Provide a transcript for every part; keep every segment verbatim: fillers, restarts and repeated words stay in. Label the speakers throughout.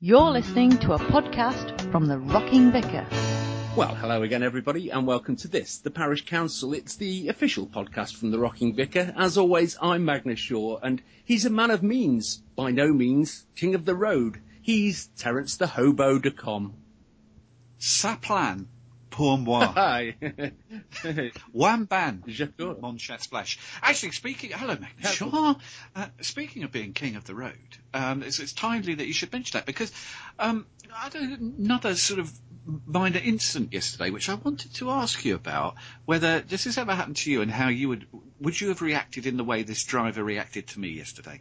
Speaker 1: You're listening to a podcast from the Rocking Vicar.
Speaker 2: Well, hello again, everybody, and welcome to this, the Parish Council. It's the official podcast from the Rocking Vicar. As always, I'm Magnus Shaw, and he's a man of means, by no means king of the road. He's Terence the Hobo de Com.
Speaker 3: Saplan, pour moi.
Speaker 2: Hi.
Speaker 3: Wamban,
Speaker 2: Je cours.
Speaker 3: mon chat splash. Actually, speaking, hello Magnus Shaw. Uh, speaking of being king of the road, um, it's, it's timely that you should mention that because um, I had another sort of minor incident yesterday, which I wanted to ask you about. Whether this has ever happened to you, and how you would would you have reacted in the way this driver reacted to me yesterday?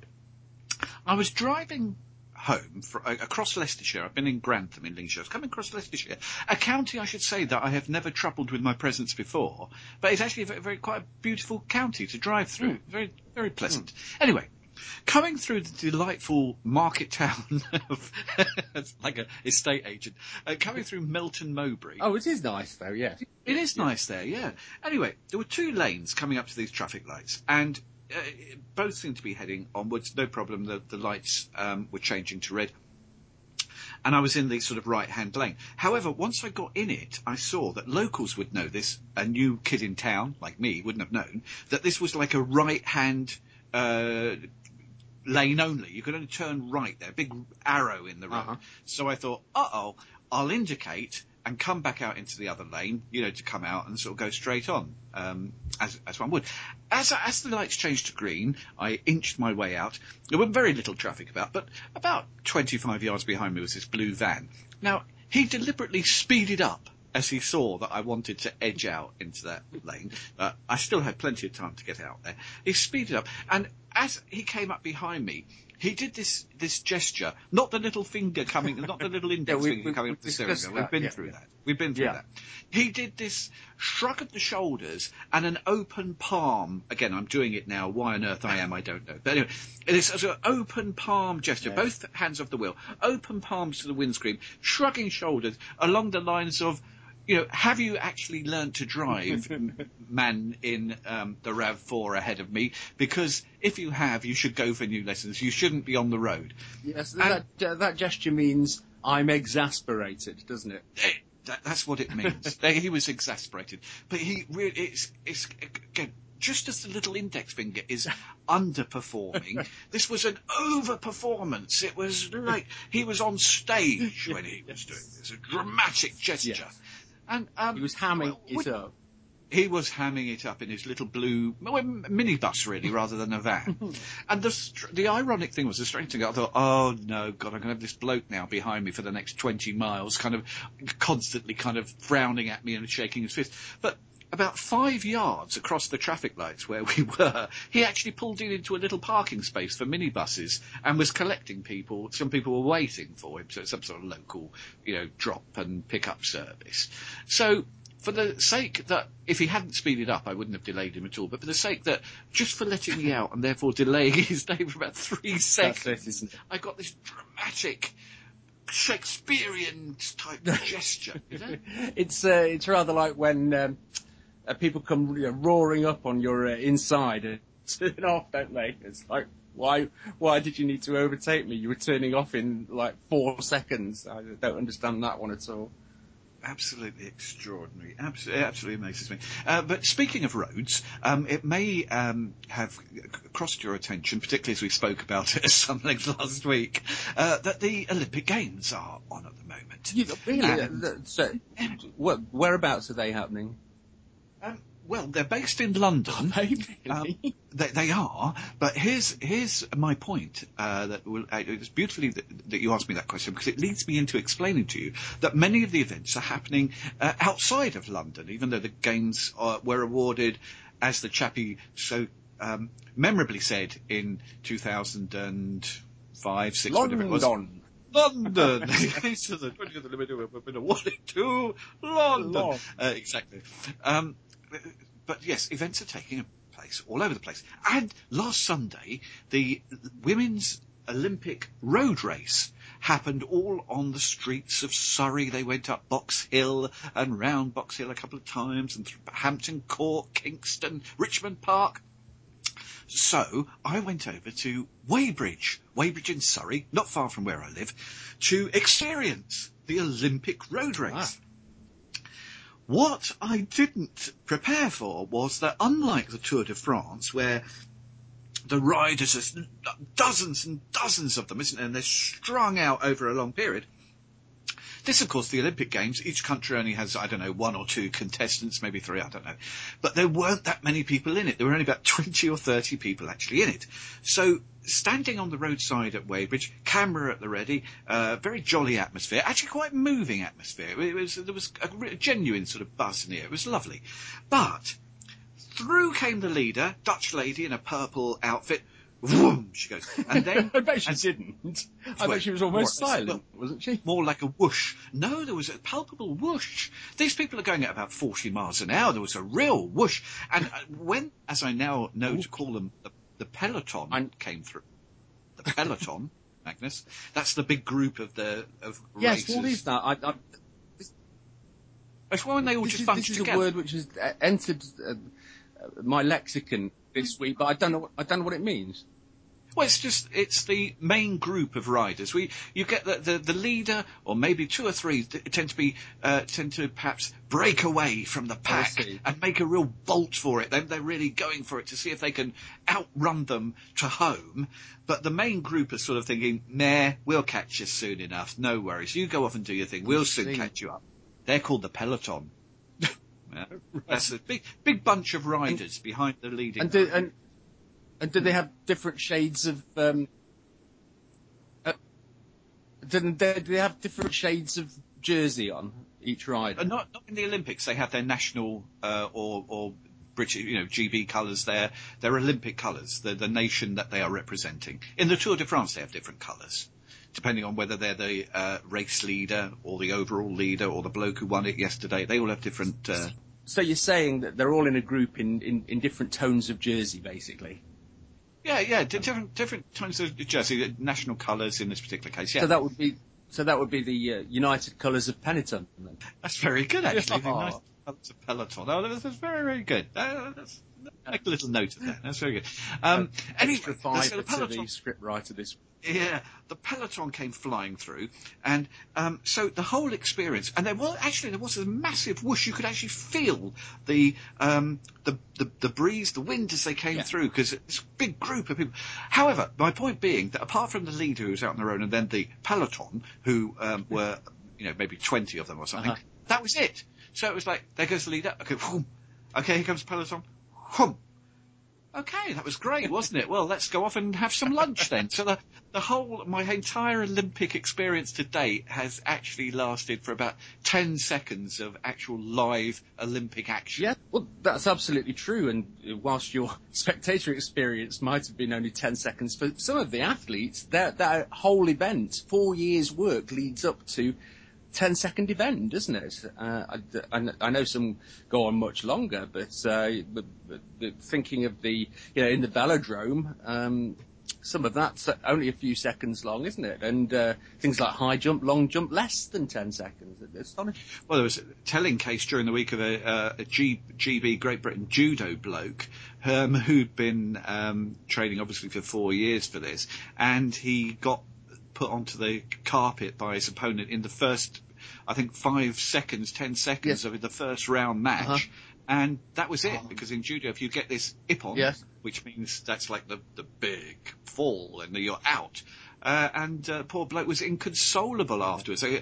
Speaker 3: I was driving home for, uh, across Leicestershire. I've been in Grantham in Lincolnshire. I was coming across Leicestershire, a county, I should say, that I have never troubled with my presence before, but it's actually a very, very quite a beautiful county to drive through. Mm. Very, very pleasant. Mm. Anyway, coming through the delightful market town of, it's like an estate agent, uh, coming through Melton Mowbray.
Speaker 2: Oh, it is nice, though, yeah.
Speaker 3: It is yeah. nice there, yeah. Anyway, there were two lanes coming up to these traffic lights, and Uh, both seemed to be heading onwards, no problem. The, the lights um, were changing to red, and I was in the sort of right-hand lane. However, once I got in it, I saw that locals would know this. A new kid in town, like me, wouldn't have known that this was like a right-hand uh, lane only. You could only turn right there, big arrow in the road. Uh-huh. So I thought, uh-oh, I'll indicate and come back out into the other lane, you know, to come out and sort of go straight on, um, as, as one would. As, as the lights changed to green, I inched my way out. There was very little traffic about, but about twenty-five yards behind me was this blue van. Now, he deliberately speeded up as he saw that I wanted to edge out into that lane. Uh, I still had plenty of time to get out there. He speeded up, and as he came up behind me, he did this this gesture, not the little finger coming, not the little index yeah, we, finger we, coming we, up the steering wheel. We've been yeah, through yeah. that. We've been through yeah. that. He did this shrug of the shoulders and an open palm. Again, I'm doing it now. Why on earth I am, I don't know. But anyway, this sort of open palm gesture, yeah. both hands off the wheel, open palms to the windscreen, shrugging shoulders along the lines of, you know, have you actually learned to drive, man in um, the RAV four ahead of me? Because if you have, you should go for new lessons. You shouldn't be on the road.
Speaker 2: Yes, and that uh, that gesture means I'm exasperated, doesn't it?
Speaker 3: it that, that's what it means. He was exasperated, but he really it's it's again. Just as the little index finger is underperforming, this was an overperformance. It was like he was on stage when he was doing this, a dramatic gesture. Yes.
Speaker 2: And um, he was hamming well, it up.
Speaker 3: He was hamming it up in his little blue well, minibus, really, rather than a van. And the the ironic thing was, the strange thing, I thought, oh no, God, I'm going to have this bloke now behind me for the next twenty miles, kind of constantly kind of frowning at me and shaking his fist. But about five yards across the traffic lights where we were, he actually pulled in into a little parking space for minibuses and was collecting people. Some people were waiting for him, so it's some sort of local, you know, drop and pick up service. So for the sake that, if he hadn't speeded up, I wouldn't have delayed him at all, but for the sake that, just for letting me out and therefore delaying his day for about three seconds, it, I got this dramatic Shakespearean type gesture. You know?
Speaker 2: It's, uh, it's rather like when... Um... Uh, people come you know, roaring up on your uh, inside and turn off, don't they? It's like, why why did you need to overtake me? You were turning off in like four seconds. I don't understand that one at all.
Speaker 3: Absolutely extraordinary. Absolutely, absolutely amazes me. Uh, but speaking of roads, um, it may um, have crossed your attention, particularly as we spoke about it at some length last week, uh, that the Olympic Games are on at the moment.
Speaker 2: You, really? And, uh, so, whereabouts are they happening?
Speaker 3: Um, well, they're based in London.
Speaker 2: Are they really?
Speaker 3: Um, they, they are, but here's here's my point. Uh, that will, uh, it's beautifully that, that you asked me that question, because it leads me into explaining to you that many of the events are happening uh, outside of London, even though the games are, were awarded, as the chappie so um, memorably said in two thousand five, six,
Speaker 2: London.
Speaker 3: whatever it was. London. So the twentieth Olympic have been awarded to London. London. Uh, exactly. Um, but yes, events are taking place all over the place. And last Sunday, the women's Olympic road race happened all on the streets of Surrey. They went up Box Hill and round Box Hill a couple of times, and through Hampton Court, Kingston, Richmond Park. So I went over to Weybridge, Weybridge in Surrey, not far from where I live, to experience the Olympic road race.
Speaker 2: Ah.
Speaker 3: What I didn't prepare for was that, unlike the Tour de France, where the riders are dozens and dozens of them, isn't it? And they're strung out over a long period. This, of course, the Olympic Games, each country only has, I don't know, one or two contestants, maybe three, I don't know. But there weren't that many people in it. There were only about twenty or thirty people actually in it. So standing on the roadside at Weybridge, camera at the ready, uh, very jolly atmosphere, actually quite moving atmosphere. It was, there was a, a genuine sort of buzz in here. It was lovely. But through came the leader, Dutch lady in a purple outfit. Vroom, she goes. And then,
Speaker 2: I bet she
Speaker 3: and,
Speaker 2: didn't. I
Speaker 3: well,
Speaker 2: bet she was almost
Speaker 3: more,
Speaker 2: silent,
Speaker 3: well,
Speaker 2: wasn't she?
Speaker 3: More like a whoosh. No, there was a palpable whoosh. These people are going at about forty miles an hour. There was a real whoosh. And uh, when, as I now know to call them, the, the peloton
Speaker 2: I'm...
Speaker 3: came through. The peloton, Magnus. That's the big group of the of
Speaker 2: yes,
Speaker 3: racers.
Speaker 2: what is that? I, I, this,
Speaker 3: it's when they all
Speaker 2: this
Speaker 3: just
Speaker 2: is,
Speaker 3: bunch
Speaker 2: this
Speaker 3: together.
Speaker 2: is a word which has uh, entered uh, my lexicon this week, but I don't know. What, I don't know what it means.
Speaker 3: Well, it's just, it's the main group of riders. We, you get the, the, the leader, or maybe two or three, tend to be, uh, tend to perhaps break away from the pack and make a real bolt for it. They're, they're really going for it to see if they can outrun them to home. But the main group is sort of thinking, nah, we'll catch you soon enough. No worries. You go off and do your thing. We'll soon catch you up. They're called the peloton. Yeah. Right. That's a big, big bunch of riders and, behind the leading.
Speaker 2: And, do, and And do they have different shades of? Um, uh, do, they, do they have different shades of jersey on each rider?
Speaker 3: Uh, not, not in the Olympics. They have their national uh, or, or British, you know, G B colours. Their their Olympic colours. The the nation that they are representing. In the Tour de France, they have different colours, depending on whether they're the uh, race leader or the overall leader or the bloke who won it yesterday. They all have different. Uh...
Speaker 2: So you're saying that they're all in a group in, in, in different tones of jersey, basically.
Speaker 3: Yeah, yeah, different different tones of jersey, national colours in this particular case. Yeah.
Speaker 2: So that would be so that would be the uh, United Colours of Peloton. Then.
Speaker 3: That's very good, actually.
Speaker 2: Oh.
Speaker 3: The United Colours of Peloton. Oh, that's, that's very very good. Uh, that's, make a little note of that. That's very good. Um,
Speaker 2: uh,
Speaker 3: anyway,
Speaker 2: extra five
Speaker 3: so the Peloton,
Speaker 2: to the script writer this.
Speaker 3: Yeah, the peloton came flying through, and um, so the whole experience, and there was actually there was a massive whoosh. You could actually feel the um, the, the the breeze, the wind as they came
Speaker 2: yeah.
Speaker 3: through, because it's a big group of people. However, my point being that apart from the leader who was out on their own, and then the peloton, who um, were you know maybe twenty of them or something, uh-huh. that was it. So it was like, there goes the leader. Okay, whoom. Okay, here comes the peloton. Whoom. Okay, that was great, wasn't it? Well, let's go off and have some lunch then. So the, the whole, my entire Olympic experience to date has actually lasted for about ten seconds of actual live Olympic action.
Speaker 2: Yeah, well, that's absolutely true. And whilst your spectator experience might have been only ten seconds, for some of the athletes, their, their whole event, four years' work leads up to ten second event, doesn't it? Uh, I, I know some go on much longer, but, uh, but, but thinking of the, you know, in the velodrome, um, some of that's only a few seconds long, isn't it? And uh, things like high jump, long jump, less than ten seconds. It's astonishing.
Speaker 3: Well, there was a telling case during the week of a, uh, a G, GB Great Britain judo bloke um, who'd been um, training obviously for four years for this, and he got put onto the carpet by his opponent in the first, I think, five seconds, ten seconds yes. of the first round match. Uh-huh. And that was it, because in judo, if you get this ippon,
Speaker 2: yes.
Speaker 3: which means that's like the, the big fall and you're out, uh, and uh, poor bloke was inconsolable afterwards. So,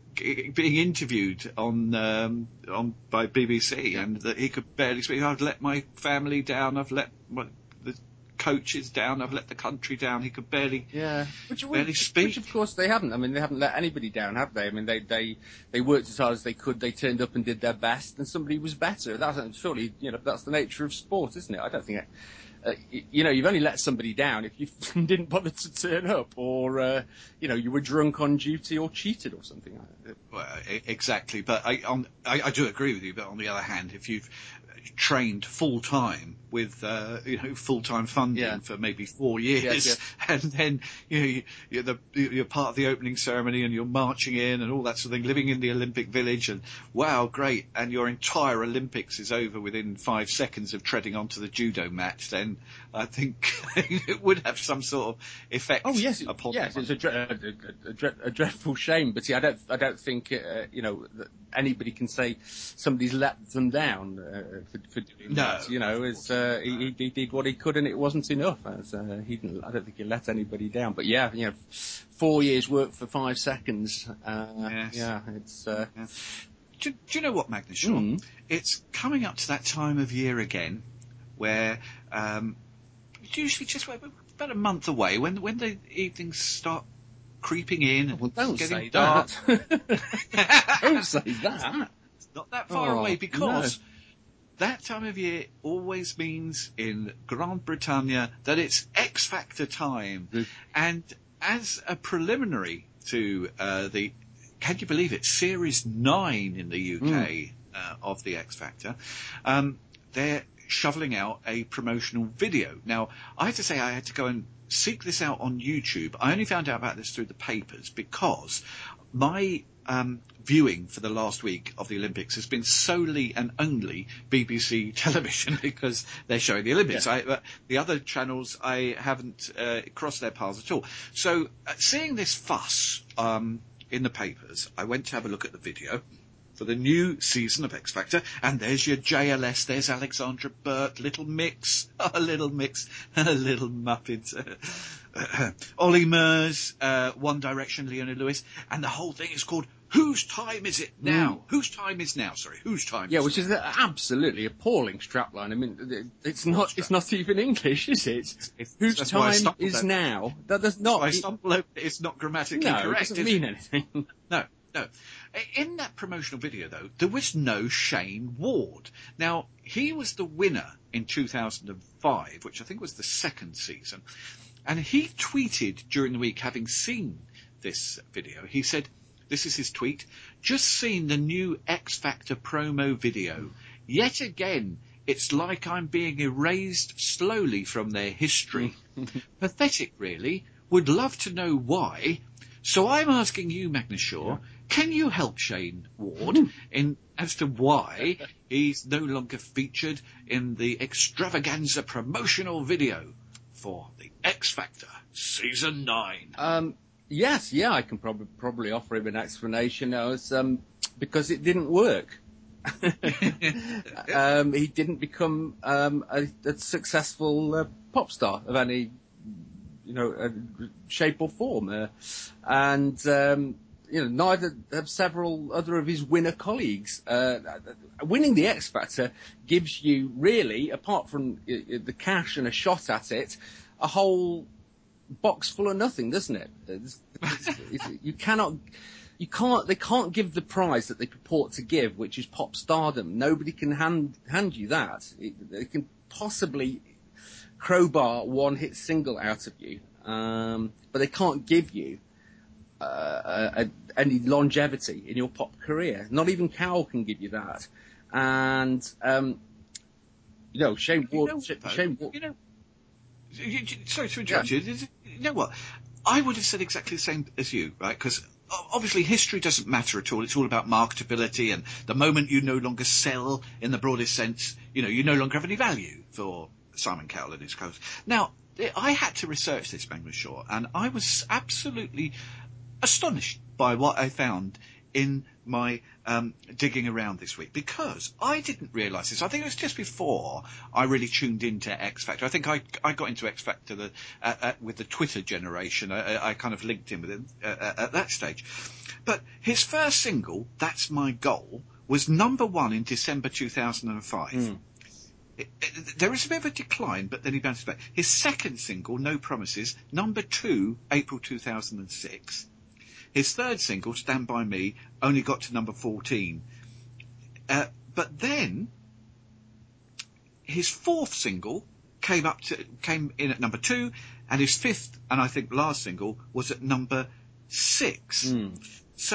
Speaker 3: being interviewed on um, on by B B C, yeah. and that he could barely speak. I've let my family down. I've let my, the coaches down. I've let the country down. He could barely,
Speaker 2: yeah, which,
Speaker 3: barely
Speaker 2: which,
Speaker 3: speak.
Speaker 2: Which of course they haven't. I mean, they haven't let anybody down, have they? I mean, they they they worked as hard as they could. They turned up and did their best, and somebody was better. That's surely, you know, that's the nature of sport, isn't it? I don't think it. Uh, you know, you've only let somebody down if you didn't bother to turn up, or uh, you know, you were drunk on duty or cheated or something like that.
Speaker 3: Well, exactly. But I, on, I, I do agree with you. But on the other hand, if you've trained full time with uh, you know full time funding
Speaker 2: Yeah.
Speaker 3: for maybe four years,
Speaker 2: Yes, yes.
Speaker 3: and then you know you, you're the you're part of the opening ceremony and you're marching in and all that sort of thing, living in the Olympic Village, and wow, great, and your entire Olympics is over within five seconds of treading onto the judo mat. Then I think it would have some sort of effect.
Speaker 2: Oh yes,
Speaker 3: upon
Speaker 2: yes,
Speaker 3: one.
Speaker 2: it's a, dre- a, a, a, dre- a dreadful shame. But see, I don't, I don't think uh, you know that anybody can say somebody's let them down uh, for, for doing
Speaker 3: No,
Speaker 2: that. You know, it's, uh, he, he did what he could, and it wasn't enough. As, uh, he didn't. I don't think he let anybody down. But yeah, you know, four years work for five seconds. Uh,
Speaker 3: Yes.
Speaker 2: Yeah, it's. Uh,
Speaker 3: Yeah. Do, do you know what, Magnus Shaw?
Speaker 2: Mm.
Speaker 3: It's coming up to that time of year again, where um, it's usually just about a month away when when the evenings start creeping in and
Speaker 2: well, don't
Speaker 3: it's getting
Speaker 2: say
Speaker 3: dark.
Speaker 2: that. Don't say that.
Speaker 3: It's not that far
Speaker 2: Oh,
Speaker 3: away because that time of year always means in Gran Britannia that it's X Factor time.
Speaker 2: Mm.
Speaker 3: And as a preliminary to uh, the, can you believe it, Series nine in the U K
Speaker 2: Mm.
Speaker 3: uh, of the X Factor, um, they're shoveling out a promotional video. Now, I have to say I had to go and seek this out on YouTube. I only found out about this through the papers because my um, viewing for the last week of the Olympics has been solely and only B B C television because they're showing the Olympics.
Speaker 2: Yeah.
Speaker 3: I, uh, the other channels, I haven't uh, crossed their paths at all. So uh, seeing this fuss um, in the papers, I went to have a look at the video for the new season of X Factor, and there's your J L S, there's Alexandra Burt, Little Mix, a Little Mix, a Little Muppet, uh, Ollie Murs, uh, One Direction, Leona Lewis, and the whole thing is called Whose Time Is It Now?
Speaker 2: Mm.
Speaker 3: Whose Time Is Now? Sorry, Whose Time
Speaker 2: Yeah,
Speaker 3: Is
Speaker 2: which
Speaker 3: Now?
Speaker 2: is an absolutely appalling strapline. I mean, it's not, it's not even English, is it?
Speaker 3: It's-
Speaker 2: Whose
Speaker 3: that's why I
Speaker 2: time
Speaker 3: stumbled
Speaker 2: is
Speaker 3: over-
Speaker 2: now? That does
Speaker 3: That's
Speaker 2: not.
Speaker 3: why I
Speaker 2: it-
Speaker 3: stumbled over it. It's not grammatically
Speaker 2: no, it
Speaker 3: correct.
Speaker 2: doesn't
Speaker 3: is
Speaker 2: mean
Speaker 3: it?
Speaker 2: anything.
Speaker 3: No, no. In that promotional video, though, there was no Shane Ward. Now, he was the winner in two thousand five, which I think was the second season. And he tweeted during the week, having seen this video, he said, this is his tweet, just seen the new X Factor promo video. Yet again, it's like I'm being erased slowly from their history. Pathetic, really. Would love to know why. So I'm asking you, Magnus Shaw,
Speaker 2: Yeah.
Speaker 3: can you help Shane Ward in as to why he's no longer featured in the extravaganza promotional video for the X Factor Season nine?
Speaker 2: Um, yes, yeah, I can probably probably offer him an explanation. It was, um, because it didn't work. um, he didn't become um, a, a successful uh, pop star of any, you know, uh, shape or form, uh, and um, you know, neither have several other of his winner colleagues. Uh, winning the X Factor gives you really, apart from uh, the cash and a shot at it, a whole box full of nothing, doesn't it? It's, it's, it's, you cannot, you can't, they can't give the prize that they purport to give, which is pop stardom. Nobody can hand hand you that. It, they can possibly crowbar one hit single out of you, um, but they can't give you uh, a, a, any longevity in your pop career. Not even Cowell can give you that. And um, you know, Shane
Speaker 3: You
Speaker 2: Ward.
Speaker 3: know,
Speaker 2: Sh-
Speaker 3: though,
Speaker 2: Shane Ward.
Speaker 3: you know, you- you- sorry to interrupt you. You know what? I would have said exactly the same as you, right? Because obviously history doesn't matter at all. It's all about marketability, and the moment you no longer sell in the broadest sense, you know, you no longer have any value for Simon Cowell and his co. Now, I had to research this, Magnus Shaw, and I was absolutely astonished by what I found in my um, digging around this week, because I didn't realise this. I think it was just before I really tuned into X Factor. I think I, I got into X Factor the, uh, uh, with the Twitter generation. I, I kind of linked in with it uh, at that stage. But his first single, That's My Goal, was number one in December two thousand five. Mm. It, it, there is a bit of a decline, but then he bounced back. His second single, No Promises, number two, April two thousand six. His third single, Stand By Me, only got to number fourteen. Uh, but then his fourth single came up to came in at number two, and his fifth and I think last single was at number six. Mm. So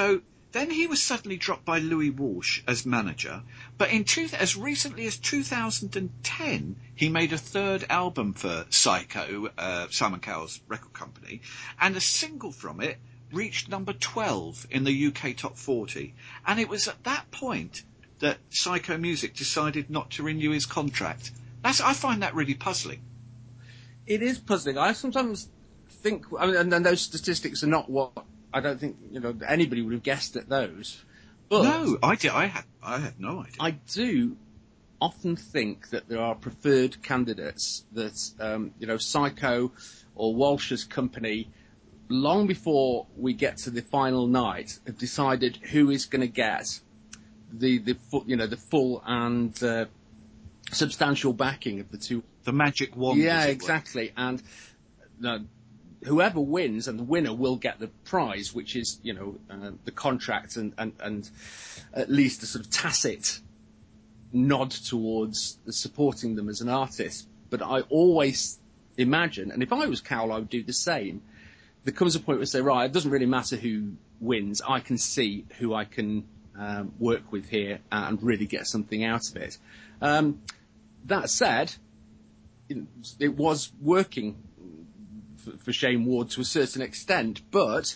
Speaker 3: Then he was suddenly dropped by Louis Walsh as manager, but in two, as recently as two thousand ten, he made a third album for Psycho, uh, Simon Cowell's record company, and a single from it reached number twelve in the U K top forty. And it was at that point that Psycho Music decided not to renew his contract. That's, I find that really puzzling.
Speaker 2: It is puzzling. I sometimes think, I mean, and, and those statistics are not what I don't think you know anybody would have guessed at those. But
Speaker 3: no, I did. I had. I had no idea.
Speaker 2: I do often think that there are preferred candidates that um, you know Psycho or Walsh's company, long before we get to the final night, have decided who is going to get the the full, you know the full and uh, substantial backing of the two.
Speaker 3: The magic wand.
Speaker 2: Yeah, exactly, and. Uh, Whoever wins, and the winner will get the prize, which is, you know, uh, the contract and, and, and at least a sort of tacit nod towards supporting them as an artist. But I always imagine, and if I was Cowell, I would do the same. There comes a point where I say, right, it doesn't really matter who wins. I can see who I can um, work with here and really get something out of it. Um, that said, it, it was working for Shane Ward to a certain extent, but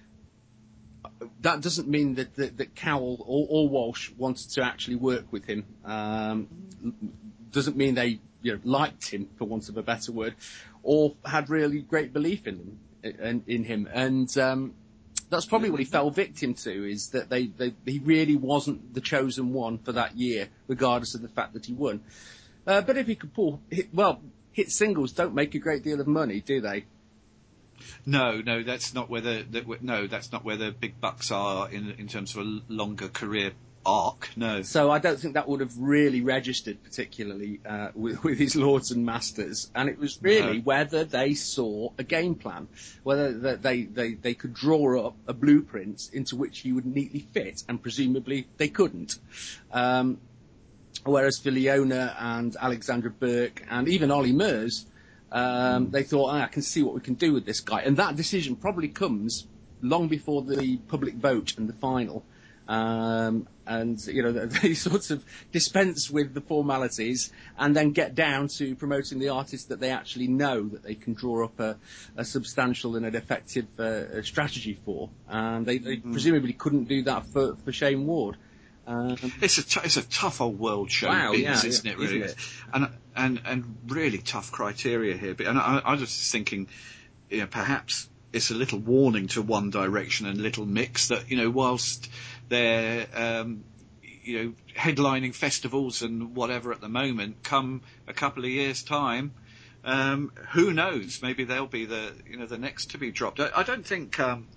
Speaker 2: that doesn't mean that, that, that Cowell or, or Walsh wanted to actually work with him. Um, doesn't mean they you know, liked him, for want of a better word, or had really great belief in him. In, in him. And um, that's probably what he fell victim to, is that they, they he really wasn't the chosen one for that year, regardless of the fact that he won. Uh, but if he could pull, hit, well, hit singles don't make a great deal of money, do they?
Speaker 3: No, no, that's not where the, the no, that's not where the big bucks are in in terms of a longer career arc. No.
Speaker 2: So I don't think that would have really registered particularly uh, with, with his lords and masters. And it was really
Speaker 3: no.
Speaker 2: whether they saw a game plan, whether they, they they could draw up a blueprint into which he would neatly fit, and presumably they couldn't. Um, whereas for Leona and Alexandra Burke and even Ollie Murs. Um, they thought, oh, I can see what we can do with this guy. And that decision probably comes long before the public vote and the final. Um, and, you know, they sort of dispense with the formalities and then get down to promoting the artist that they actually know that they can draw up a, a substantial and an effective uh, strategy for. And they, they mm. presumably couldn't do that for, for Shane Ward. Um,
Speaker 3: it's a t- it's a tough old world show
Speaker 2: wow,
Speaker 3: business,
Speaker 2: yeah,
Speaker 3: isn't
Speaker 2: yeah,
Speaker 3: it? Really,
Speaker 2: isn't it?
Speaker 3: and and and really tough criteria here. But and I, I was just thinking, you know, perhaps it's a little warning to One Direction and Little Mix that you know, whilst they're um, you know headlining festivals and whatever at the moment, come a couple of years' time, um, who knows? Maybe they'll be the you know the next to be dropped. I, I don't think. Um,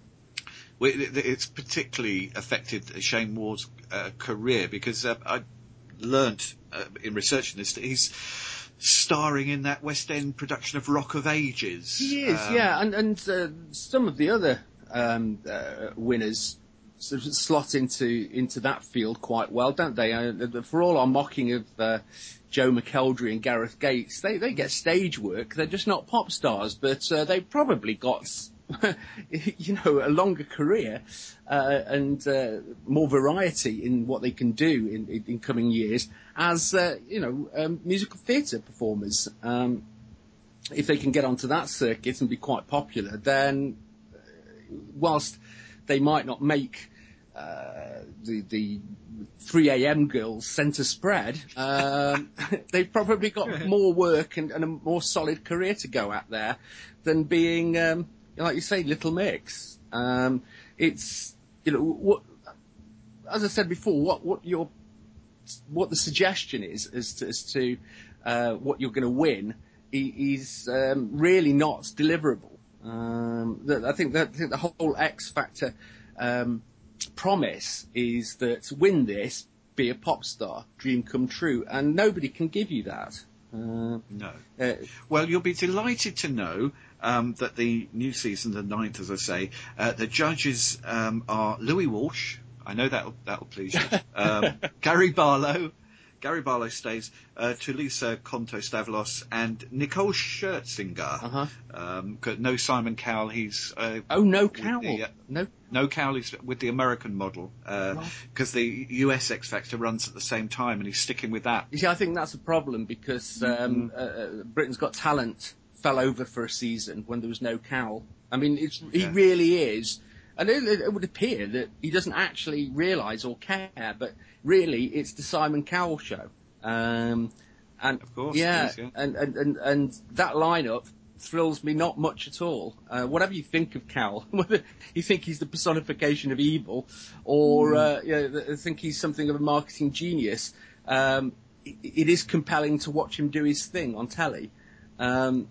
Speaker 3: It's particularly affected Shane Ward's uh, career because uh, I learnt uh, in researching this that he's starring in that West End production of Rock of Ages.
Speaker 2: He is, um, yeah, and and uh, some of the other um, uh, winners sort of slot into into that field quite well, don't they? Uh, for all our mocking of uh, Joe McElderry and Gareth Gates, they they get stage work. They're just not pop stars, but uh, they probably got. you know, a longer career uh, and uh, more variety in what they can do in, in, in coming years as, uh, you know, um, musical theatre performers. Um, if they can get onto that circuit and be quite popular, then uh, whilst they might not make uh, the, the three a.m. girls centre spread, um, they've probably got more work and, and a more solid career to go at there than being... Um, like you say, Little Mix. Um, it's you know what, as I said before, what what your what the suggestion is as to, as to uh, what you're going to win is um, really not deliverable. Um, I think that I think the whole X Factor um, promise is that win this, be a pop star, dream come true, and nobody can give you that. Uh,
Speaker 3: no.
Speaker 2: Uh,
Speaker 3: well, you'll be delighted to know um, that the new season, the ninth, as I say, uh, the judges um, are Louis Walsh. I know that'll that'll please you. Um, Gary Barlow, Gary Barlow stays, uh, Tulisa Konto-Stavlos, and Nicole Scherzinger.
Speaker 2: Uh-huh.
Speaker 3: Um, no Simon Cowell, he's... Uh,
Speaker 2: Oh, no
Speaker 3: with
Speaker 2: Cowell.
Speaker 3: the, uh,
Speaker 2: no
Speaker 3: No Cowell is with the American model, because uh, the U S X Factor runs at the same time, and he's sticking with that.
Speaker 2: You see, I think that's a problem because um, mm-hmm. uh, Britain's Got Talent fell over for a season when there was no Cowell. I mean, it's, yeah. he really is, and it, it would appear that he doesn't actually realise or care, but really it's the Simon Cowell show. Um, and
Speaker 3: of course,
Speaker 2: yeah,
Speaker 3: it is, yeah.
Speaker 2: And, and, and, and that lineup thrills me not much at all. Uh, whatever you think of Cowell, whether you think he's the personification of evil or mm. uh, you know, think he's something of a marketing genius, um, it, it is compelling to watch him do his thing on telly. Um,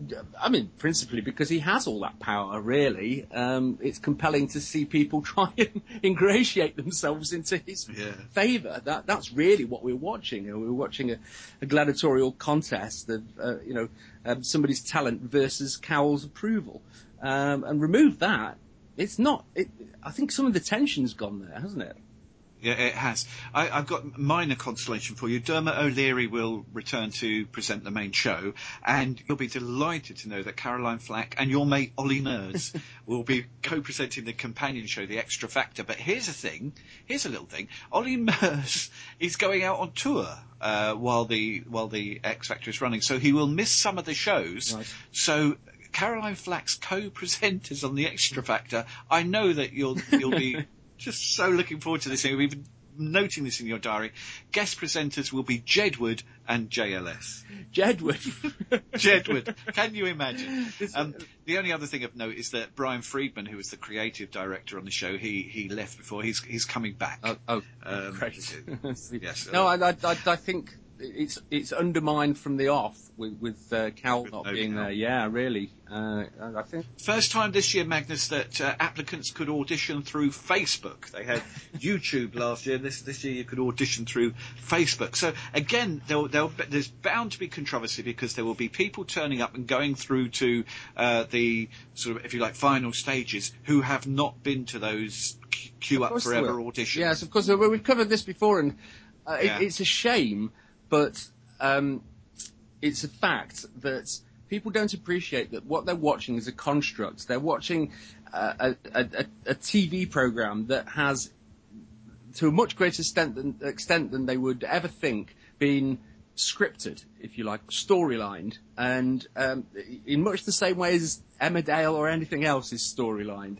Speaker 2: I mean, principally because he has all that power, really. Um, it's compelling to see people try and ingratiate themselves into his yeah. favour. That, that's really what we're watching. We're watching a, a gladiatorial contest of, uh, you know, um, somebody's talent versus Cowell's approval. Um, and remove that, it's not... It, I think some of the tension's gone there, hasn't it?
Speaker 3: Yeah, it has. I, I've got minor consolation for you. Dermot O'Leary will return to present the main show, and you'll be delighted to know that Caroline Flack and your mate Ollie Murs will be co-presenting the companion show, The Extra Factor. But here's a thing, here's a little thing. Ollie Murs is going out on tour uh, while the while the X Factor is running, so he will miss some of the shows.
Speaker 2: Right.
Speaker 3: So Caroline Flack's co-presenters on The Extra Factor, I know that you'll you'll be... just so looking forward to this thing. We've been noting this in your diary. Guest presenters will be Jedward and J L S.
Speaker 2: Jedward?
Speaker 3: Jedward. Can you imagine? Um, the only other thing of note is that Brian Friedman, who was the creative director on the show, he, he left before. He's he's coming back.
Speaker 2: Oh, oh
Speaker 3: um,
Speaker 2: great.
Speaker 3: Yes.
Speaker 2: No,
Speaker 3: uh,
Speaker 2: I, I, I think it's it's undermined from the off with, with uh, Cowell
Speaker 3: with
Speaker 2: not
Speaker 3: no
Speaker 2: being
Speaker 3: Cowell.
Speaker 2: there. Yeah, really. Uh, I think
Speaker 3: First time this year, Magnus, that uh, applicants could audition through Facebook. They had YouTube last year. This this year you could audition through Facebook. So again, there'll, there'll, there's bound to be controversy because there will be people turning up and going through to uh, the sort of, if you like, final stages who have not been to those queue up forever auditions.
Speaker 2: Yes, of course. We've covered this before, and uh,
Speaker 3: yeah.
Speaker 2: it, it's a shame, but um, it's a fact that people don't appreciate that what they're watching is a construct. They're watching uh, a, a, a T V program that has, to a much greater extent than, extent than they would ever think, been scripted, if you like, storylined, and um, in much the same way as Emmerdale or anything else is storylined.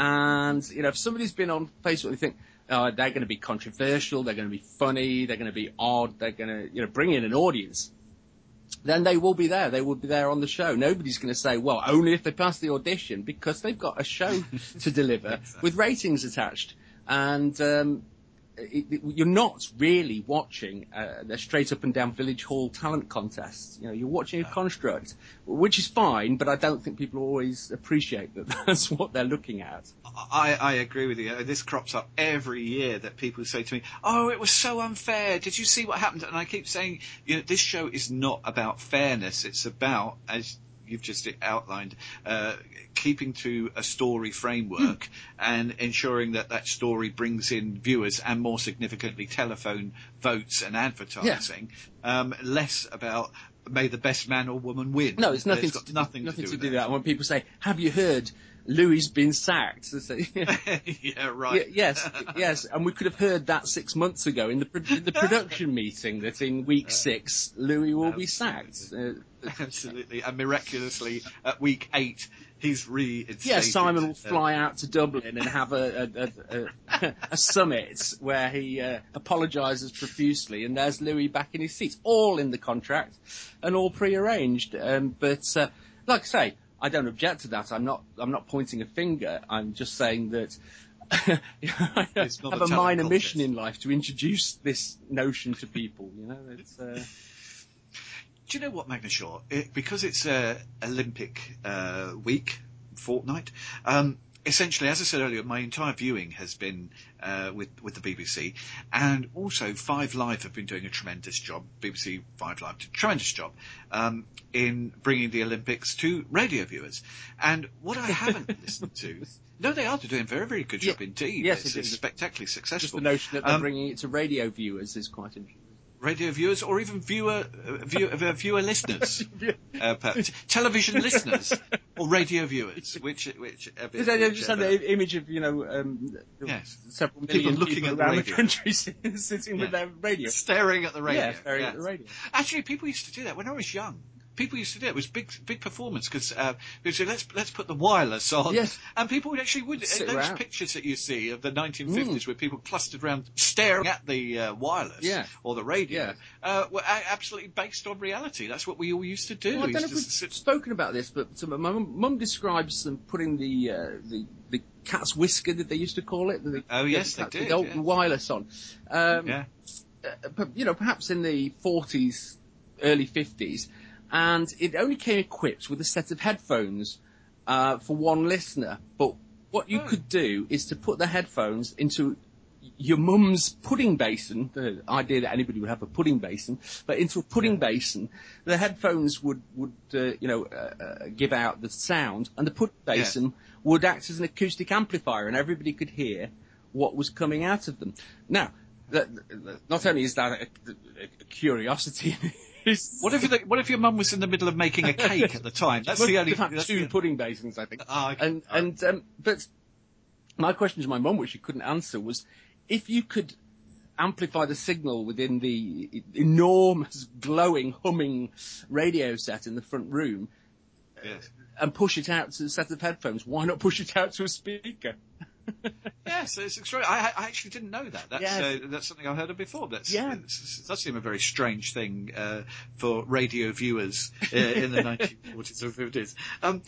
Speaker 2: And, you know, if somebody's been on Facebook, they think, oh, they're going to be controversial, they're going to be funny, they're going to be odd, they're going to, you know, bring in an audience, then they will be there. They will be there on the show. Nobody's going to say, well, only if they pass the audition, because they've got a show to deliver exactly. with ratings attached. And um, it, it, you're not really watching uh, a straight up and down village hall talent contest. You know, you're watching a construct, which is fine, but I don't think people always appreciate that that's what they're looking at.
Speaker 3: I, I agree with you. This crops up every year that people say to me, oh, it was so unfair. Did you see what happened? And I keep saying, you know, this show is not about fairness. It's about, as you've just outlined, uh, keeping to a story framework mm. and ensuring that that story brings in viewers and, more significantly, telephone votes and advertising. Yeah. Um, less about may the best man or woman win.
Speaker 2: No, it's nothing,
Speaker 3: it's got
Speaker 2: to,
Speaker 3: nothing,
Speaker 2: nothing
Speaker 3: to
Speaker 2: to
Speaker 3: do
Speaker 2: do
Speaker 3: with
Speaker 2: that.
Speaker 3: that.
Speaker 2: When people say, have you heard Louis been sacked?
Speaker 3: Yeah, right.
Speaker 2: Y- yes, yes, and we could have heard that six months ago in the pro- in the production meeting that in week six Louis will
Speaker 3: Absolutely.
Speaker 2: be sacked. Uh,
Speaker 3: Absolutely, and miraculously at week eight he's reinstated.
Speaker 2: Yes, Simon will fly uh, out to Dublin and have a a, a, a, a summit where he uh, apologises profusely, and there's Louis back in his seat, all in the contract and all pre-arranged. Um, but uh, like I say, I don't object to that. I'm not. I'm not pointing a finger. I'm just saying that I have a, a minor contest. mission in life to introduce this notion to people. You know, it's. Uh...
Speaker 3: Do you know what, Magnus Shaw? It, because it's a Olympic uh, week, fortnight. Um, essentially, as I said earlier, my entire viewing has been uh, with with the B B C, and also Five Live have been doing a tremendous job. B B C Five Live, tremendous job um, in bringing the Olympics to radio viewers. And what I haven't listened to. No, they are doing a very, very good job
Speaker 2: yeah.
Speaker 3: indeed.
Speaker 2: Yes,
Speaker 3: it's,
Speaker 2: it
Speaker 3: it's
Speaker 2: is.
Speaker 3: spectacularly successful.
Speaker 2: Just the notion that they're
Speaker 3: um,
Speaker 2: bringing it to radio viewers is quite interesting.
Speaker 3: radio viewers, or even viewer uh, view, uh, viewer listeners, uh, perhaps. Television listeners, or radio viewers, which which. Uh,
Speaker 2: Because I just had the image of, you know, um,
Speaker 3: yes.
Speaker 2: several
Speaker 3: People
Speaker 2: million
Speaker 3: looking
Speaker 2: people
Speaker 3: at the
Speaker 2: around the
Speaker 3: radio.
Speaker 2: country sitting
Speaker 3: Yeah.
Speaker 2: with their radio.
Speaker 3: Staring at the radio.
Speaker 2: Yeah, staring
Speaker 3: yes.
Speaker 2: at the radio.
Speaker 3: Actually, people used to do that when I was young. People used to do it. It was big, big performance because uh, they would say, "Let's let's put the wireless on."
Speaker 2: Yes.
Speaker 3: And people would actually would.
Speaker 2: Sit
Speaker 3: Those
Speaker 2: around.
Speaker 3: pictures that you see of the nineteen fifties, where people clustered around staring at the uh, wireless
Speaker 2: Yeah.
Speaker 3: or the radio,
Speaker 2: Yeah.
Speaker 3: uh, were a- absolutely based on reality. That's what we all used to do.
Speaker 2: Well, I
Speaker 3: We
Speaker 2: don't know
Speaker 3: used
Speaker 2: if
Speaker 3: to
Speaker 2: we've
Speaker 3: sit-
Speaker 2: spoken about this, but so my mum, mum describes them putting the, uh, the the cat's whisker that they used to call it. The,
Speaker 3: Oh, yes,
Speaker 2: the,
Speaker 3: they
Speaker 2: the
Speaker 3: did,
Speaker 2: old
Speaker 3: yeah.
Speaker 2: wireless on. Um,
Speaker 3: yeah.
Speaker 2: uh, but, you know, perhaps in the forties, early fifties, and it only came equipped with a set of headphones uh, for one listener. But what you
Speaker 3: Oh.
Speaker 2: could do is to put the headphones into your mum's pudding basin, the idea that anybody would have a pudding basin, but into a pudding
Speaker 3: Yeah.
Speaker 2: basin, the headphones would, would uh, you know, uh, uh, give out the sound, and the pudding basin would act as an acoustic amplifier, and everybody could hear what was coming out of them. Now, that, that, not only is that a, a, a curiosity,
Speaker 3: What if the, what if your mum was in the middle of making a cake at the time? That's
Speaker 2: must
Speaker 3: the only.
Speaker 2: have had
Speaker 3: that's
Speaker 2: two
Speaker 3: the-
Speaker 2: pudding basins, I think.
Speaker 3: Ah, okay.
Speaker 2: And
Speaker 3: All right.
Speaker 2: and um, but my question to my mum, which she couldn't answer, was if you could amplify the signal within the enormous, glowing, humming radio set in the front room
Speaker 3: Yes.
Speaker 2: and push it out to a set of headphones, why not push it out to a speaker?
Speaker 3: Yes, it's extraordinary. I, I actually didn't know that. That's
Speaker 2: Yes.
Speaker 3: uh, that's something I've heard of before. That's
Speaker 2: Yeah.
Speaker 3: it's- it does seem a very strange thing uh, for radio viewers uh, in the nineteen forties or fifties. Um,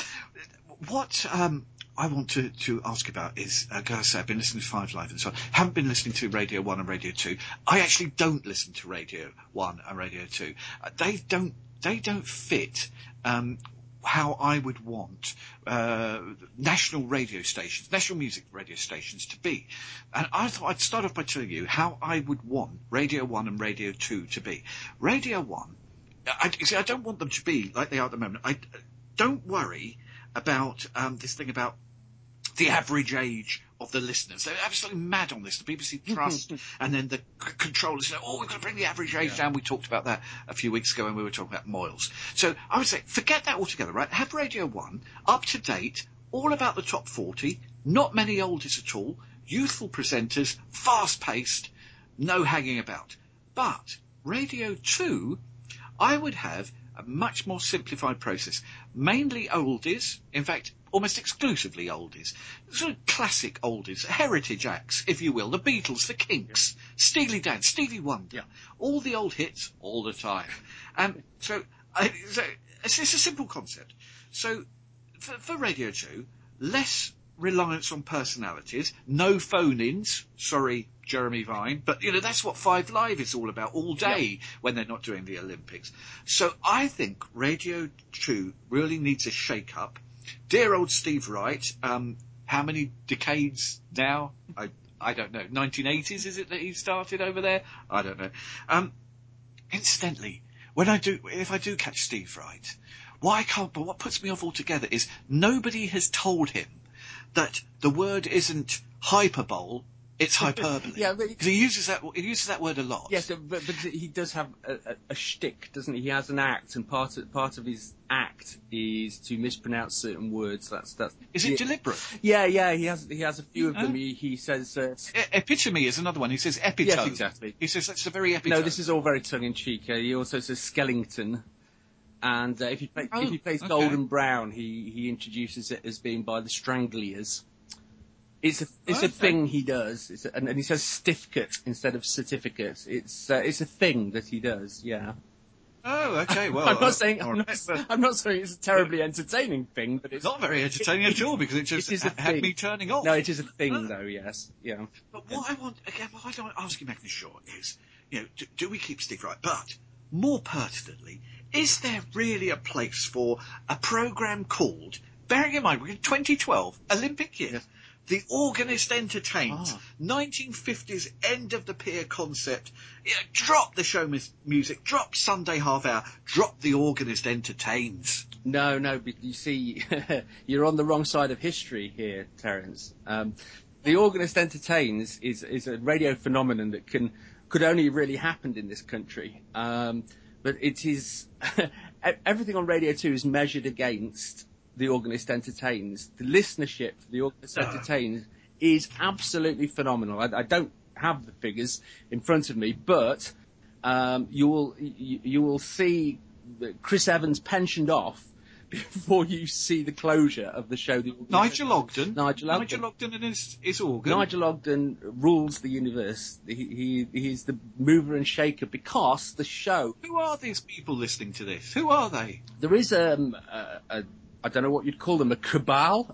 Speaker 3: what um, I want to, to ask about is, uh, as I say, I've been listening to Five Live and so on. Haven't been listening to Radio One and Radio Two. I actually don't listen to Radio One and Radio Two. Uh, they don't they don't fit. Um, how I would want uh, national radio stations, national music radio stations to be. And I thought I'd start off by telling you how I would want Radio one and Radio two to be. Radio one, I, you see, I don't want them to be like they are at the moment. I don't worry about um, this thing about the average age of the listeners. They're absolutely mad on this. The B B C Trust and then the c- controllers say, oh, we've got to bring the average age down. We talked about that a few weeks ago when we were talking about Moyles. So I would say, forget that altogether, right? Have Radio one, up to date, all about the top forty, not many oldies at all, youthful presenters, fast-paced, no hanging about. But Radio two, I would have a much more simplified process. Mainly oldies, in fact, almost exclusively oldies. Sort of classic oldies, heritage acts, if you will. The Beatles, the Kinks, Steely Dan, Stevie Wonder.
Speaker 2: Yeah.
Speaker 3: All the old hits, all the time. Um, so, I, so it's, it's a simple concept. So, for, for Radio two, less reliance on personalities, no phone-ins, sorry, Jeremy Vine, but, you know, that's what Five Live is all about all day when they're not doing the Olympics. So I think Radio two really needs a shake-up. Dear old Steve Wright, um, how many decades now? I I don't know. nineteen eighties, is it that he started over there? I don't know. Um, incidentally, when I do, if I do catch Steve Wright, what I can't, but what puts me off altogether is nobody has told him that the word isn't hyperbole, it's hyperbole.
Speaker 2: Yeah, but-
Speaker 3: because he uses that he uses that word a lot.
Speaker 2: Yes, but, but he does have a, a, a shtick, doesn't he? He has an act, and part of part of his act is to mispronounce certain words. That's that's.
Speaker 3: Is it
Speaker 2: yeah,
Speaker 3: deliberate?
Speaker 2: Yeah, yeah. He has he has a few of them.
Speaker 3: Oh.
Speaker 2: He he says. Uh,
Speaker 3: E- epitome is another one. He says epitome.
Speaker 2: Yes, exactly.
Speaker 3: He says that's the very epitome.
Speaker 2: no, this is all very tongue in cheek. Uh, he also says Skellington. And uh, if he play,
Speaker 3: Oh,
Speaker 2: if he plays
Speaker 3: okay.
Speaker 2: Golden Brown, he, he introduces it as being by the Stranglers. It's a it's
Speaker 3: Okay.
Speaker 2: a thing he does, it's a, and, and he says stiffcate instead of certificate. It's uh, it's a thing that he does. Yeah.
Speaker 3: Oh, okay. Well,
Speaker 2: I'm
Speaker 3: uh,
Speaker 2: not saying
Speaker 3: all
Speaker 2: I'm
Speaker 3: right.
Speaker 2: not,
Speaker 3: Well,
Speaker 2: I'm not saying it's a terribly entertaining thing, but it's
Speaker 3: it's not very entertaining
Speaker 2: it-
Speaker 3: at all because it just
Speaker 2: it is a
Speaker 3: ha- had
Speaker 2: thing.
Speaker 3: me turning off.
Speaker 2: No, it is a thing though. Yes. Yeah.
Speaker 3: But what I want, again, what I don't ask you, Magnus Shaw, is, you know, do, do we keep Steve Wright? But, more pertinently, is there really a place for a programme called, bearing in mind, we're in twenty twelve, Olympic year,
Speaker 2: Yes.
Speaker 3: The Organist Entertains,
Speaker 2: Ah.
Speaker 3: nineteen fifties end of the pier concept, yeah, drop the show mus- music, drop Sunday half hour, drop The Organist Entertains.
Speaker 2: No, no, but you see, you're on the wrong side of history here, Terence. Um, the Organist Entertains is, is a radio phenomenon that can could only have really happened in this country. Um, but it is everything on Radio two is measured against The Organist Entertains. The listenership for The Organist oh. Entertains is absolutely phenomenal. I, I don't have the figures in front of me, but um, you will you, you will see Chris Evans pensioned off before you see the closure of the show. The
Speaker 3: Nigel Ogden.
Speaker 2: Nigel Ogden.
Speaker 3: Nigel Ogden and his, his organ.
Speaker 2: Nigel Ogden rules the universe. He, he he's the mover and shaker because the show.
Speaker 3: Who are these people listening to this? Who are they?
Speaker 2: There is um, a, a I don't know what you'd call them, a cabal,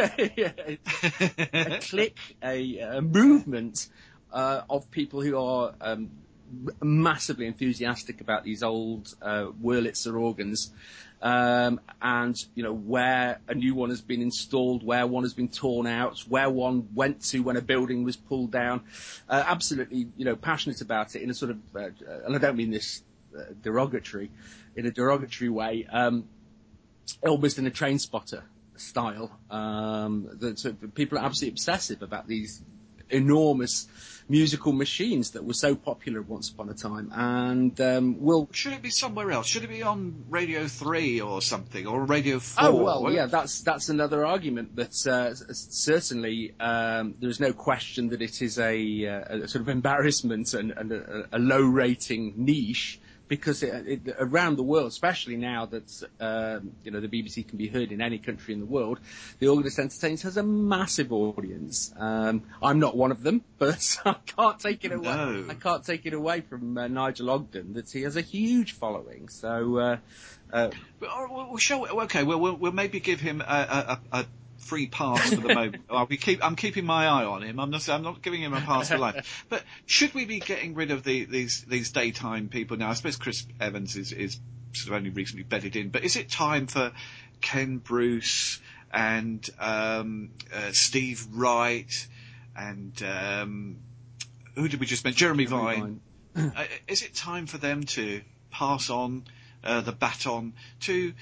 Speaker 2: a, a clique, a, a movement uh, of people who are um, massively enthusiastic about these old uh, Wurlitzer organs. Um, and, you know, where a new one has been installed, where one has been torn out, where one went to when a building was pulled down. Uh, absolutely, you know, passionate about it in a sort of, uh, and I don't mean this uh, derogatory, in a derogatory way, um, almost in a train spotter style. Um, that, so people are absolutely obsessive about these enormous musical machines that were so popular once upon a time, and um, will
Speaker 3: should it be somewhere else? Should it be on Radio Three or something, or Radio Four?
Speaker 2: Oh well, yeah, that's that's another argument. But uh, certainly, um, there is no question that it is a, a sort of embarrassment and, and a, a low rating niche. Because it, it, around the world, especially now that um, you know the B B C can be heard in any country in the world, The Organist Entertains has a massive audience. Um, I'm not one of them, but I can't take it away.
Speaker 3: No.
Speaker 2: I can't take it away from uh, Nigel Ogden that he has a huge following. So, uh, uh,
Speaker 3: well, shall we, okay, well, we'll we'll maybe give him a. a, a free pass for the moment. I'll be keep, I'm keeping my eye on him. I'm not, I'm not giving him a pass for life. But should we be getting rid of the, these these daytime people now? I suppose Chris Evans is, is sort of only recently bedded in. But is it time for Ken Bruce and um, uh, Steve Wright and um, who did we just mention? Jeremy, Jeremy Vine. Vine. uh, is it time for them to pass on uh, the baton to,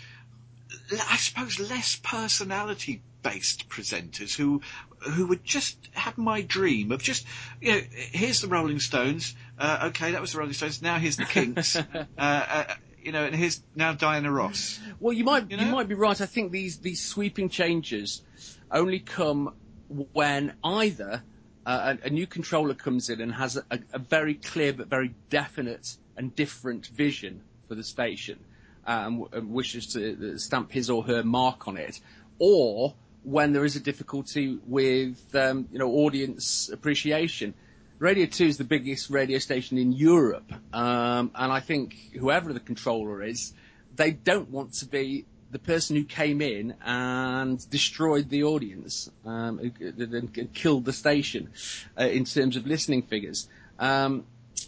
Speaker 3: I suppose, less personality based presenters who who would just have my dream of just, you know, here's the Rolling Stones, uh, okay, that was the Rolling Stones, now here's the Kinks, uh, uh, you know, and here's now Diana Ross.
Speaker 2: Well, you might
Speaker 3: you,
Speaker 2: you
Speaker 3: know?
Speaker 2: might be right. I think these these sweeping changes only come when either uh, a, a new controller comes in and has a, a very clear but very definite and different vision for the station, um, and wishes to stamp his or her mark on it, or when there is a difficulty with, um, you know, audience appreciation. Radio two is the biggest radio station in Europe, um, and I think whoever the controller is, they don't want to be the person who came in and destroyed the audience, um, and killed the station uh, in terms of listening figures. Um,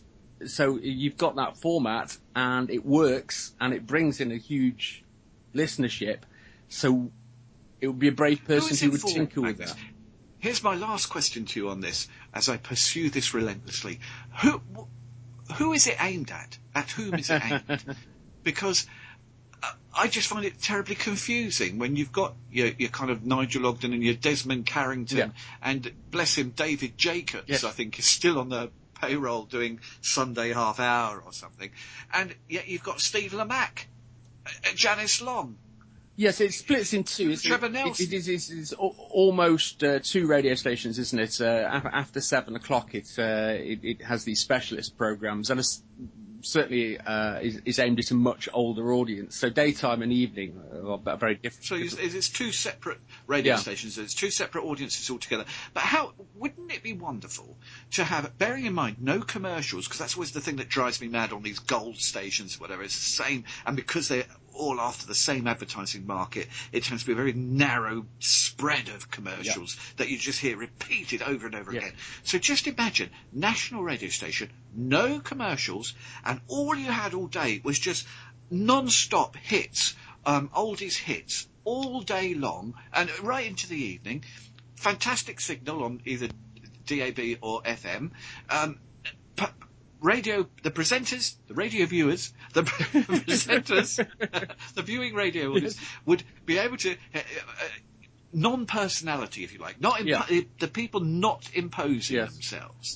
Speaker 2: so you've got that format, and it works, and it brings in a huge listenership. So it would be a brave person who, who would tinker with that.
Speaker 3: Here's my last question to you on this, as I pursue this relentlessly. Who who is it aimed at? At whom is it aimed at? Because uh, I just find it terribly confusing when you've got your, your kind of Nigel Ogden and your Desmond Carrington, yeah. and, bless him, David Jacobs, yes. I think, is still on the payroll doing Sunday Half Hour or something. And yet you've got Steve Lamacq, uh, Janice Long.
Speaker 2: Yes, it splits in two.
Speaker 3: Trevor
Speaker 2: it?
Speaker 3: Nelson.
Speaker 2: It, it is it's, it's almost uh, two radio stations, isn't it? Uh, after seven o'clock, it, uh, it it has these specialist programs, and it's certainly uh, is, is aimed at a much older audience. So daytime and evening are very different.
Speaker 3: So it's two separate radio yeah. stations. It's two separate audiences altogether. But how wouldn't it be wonderful to have, bearing in mind, no commercials, because that's always the thing that drives me mad on these gold stations, whatever. It's the same, and because they're all after the same advertising market, it tends to be a very narrow spread of commercials yeah. that you just hear repeated over and over yeah. again. So just imagine, national radio station, no commercials, and all you had all day was just non-stop hits, um, oldies hits, all day long, and right into the evening. Fantastic signal on either D A B or F M. Um, p- radio, the presenters, the radio viewers, the presenters, the viewing radio audience yes. would be able to, uh, uh, non-personality, if you like, not impo- yeah. the people not imposing yes. themselves.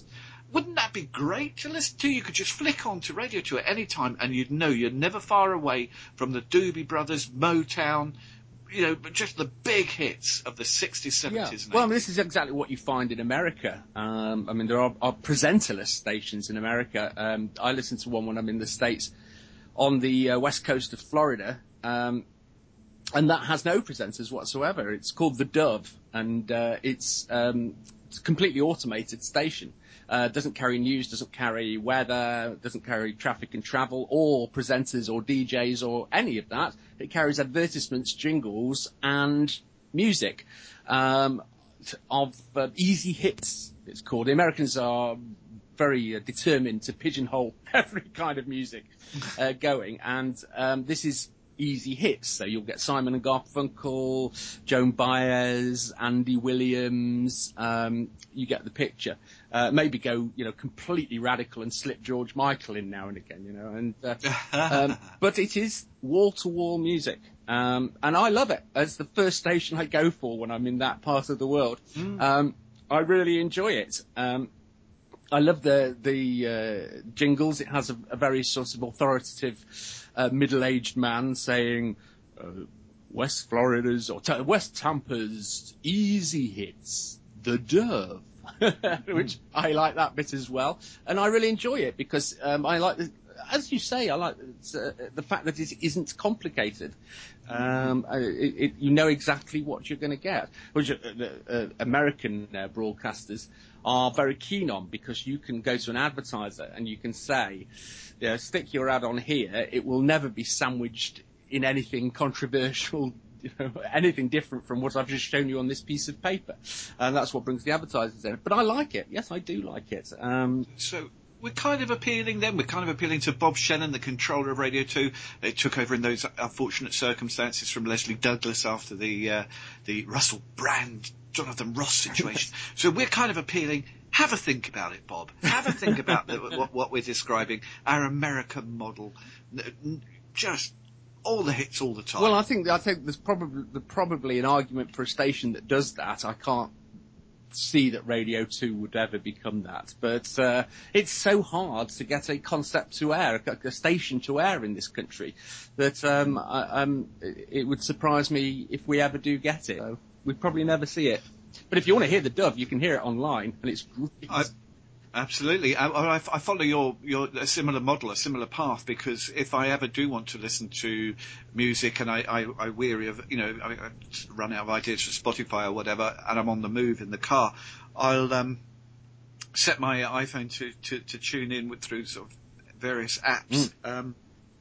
Speaker 3: Wouldn't that be great to listen to? You could just flick on to Radio two at any time and you'd know you're never far away from the Doobie Brothers, Motown, you know, but just the big hits of the sixties, seventies,
Speaker 2: yeah.
Speaker 3: and
Speaker 2: Well, I mean,
Speaker 3: eighties.
Speaker 2: this is exactly what you find in America. Um, I mean, there are, are presenterless stations in America. Um, I listen to one when I'm in the States on the uh, west coast of Florida, um, and that has no presenters whatsoever. It's called The Dove, and uh, it's, um, it's a completely automated station. Uh, doesn't carry news, doesn't carry weather, doesn't carry traffic and travel, or presenters or D Js or any of that. It carries advertisements, jingles, and music um, of uh, easy hits, it's called. The Americans are very uh, determined to pigeonhole every kind of music uh, going, and um, this is easy hits. So you'll get Simon and Garfunkel, Joan Baez, Andy Williams. Um, you get the picture. Uh, maybe go, you know, completely radical and slip George Michael in now and again, you know. And uh, um, but it is wall-to-wall music, um, and I love it. It's the first station I go for when I'm in that part of the world. Mm. Um, I really enjoy it. Um, I love the the uh, jingles. It has a, a very sort of authoritative uh, middle-aged man saying, uh, West Florida's or t- West Tampa's easy hits, The Dove, which I like that bit as well. And I really enjoy it because um, I like, the, as you say, I like uh, the fact that it isn't complicated. Um, it, it, you know exactly what you're going to get, which uh, uh, American uh, broadcasters are very keen on, because you can go to an advertiser and you can say, you know, stick your ad on here. It will never be sandwiched in anything controversial, you know, anything different from what I've just shown you on this piece of paper. And that's what brings the advertisers in. But I like it. Yes, I do like it. Um,
Speaker 3: so we're kind of appealing then. We're kind of appealing to Bob Shannon, the controller of Radio two. It took over in those unfortunate circumstances from Leslie Douglas after the uh, the Russell Brand, Jonathan Ross situation. So we're kind of appealing. Have a think about it, Bob. Have a think about the, what, what we're describing, our American model. Just all the hits all the time.
Speaker 2: Well, I think I think there's probably there's probably an argument for a station that does that. I can't see that Radio two would ever become that, but uh, it's so hard to get a concept to air, a, a station to air in this country, that um, I, um, it would surprise me if we ever do get it. So we'd probably never see it. But if you want to hear the Dove, you can hear it online, and it's great.
Speaker 3: I, absolutely. I, I, I follow your, your a similar model, a similar path, because if I ever do want to listen to music and I, I, I weary of, you know, I, I run out of ideas for Spotify or whatever, and I'm on the move in the car, I'll um, set my iPhone to, to, to tune in with, through sort of various apps mm. um,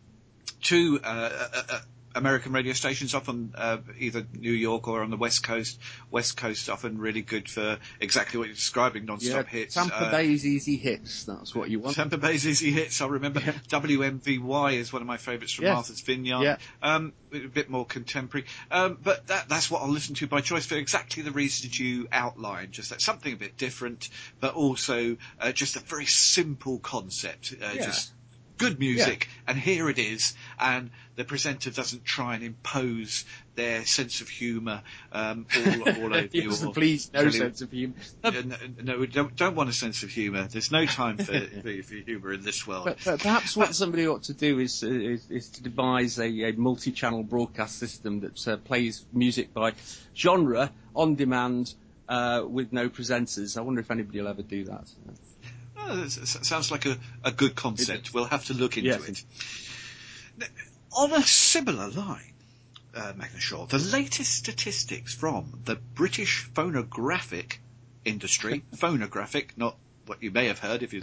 Speaker 3: to uh, uh, uh, American radio stations, often uh, either New York or on the West Coast. West Coast often really good for exactly what you're describing, non-stop
Speaker 2: yeah,
Speaker 3: hits.
Speaker 2: Tampa
Speaker 3: uh,
Speaker 2: Bay's easy hits, that's what you want.
Speaker 3: Tampa Bay's easy hits, I remember. Yeah. W M V Y is one of my favourites from yes. Martha's Vineyard.
Speaker 2: Yeah.
Speaker 3: Um, a bit more contemporary. Um, but that, that's what I'll listen to by choice for exactly the reasons you outlined. Just that something a bit different, but also uh, just a very simple concept. Uh,
Speaker 2: yeah.
Speaker 3: Just good music, yeah. and here it is, and the presenter doesn't try and impose their sense of humour um, all, all over
Speaker 2: yes,
Speaker 3: you.
Speaker 2: Please, no really, sense of humour.
Speaker 3: Uh, no, no, we don't, don't want a sense of humour. There's no time for, for, for humour in this world.
Speaker 2: But, but perhaps what somebody ought to do is, uh, is, is to devise a, a multi-channel broadcast system that uh, plays music by genre, on demand, uh, with no presenters. I wonder if anybody will ever do that.
Speaker 3: Oh, it sounds like a, a good concept. We'll have to look into
Speaker 2: yes.
Speaker 3: it. Now, on a similar line, uh, Magna Shaw, the latest statistics from the British phonographic industry, phonographic, not what you may have heard if you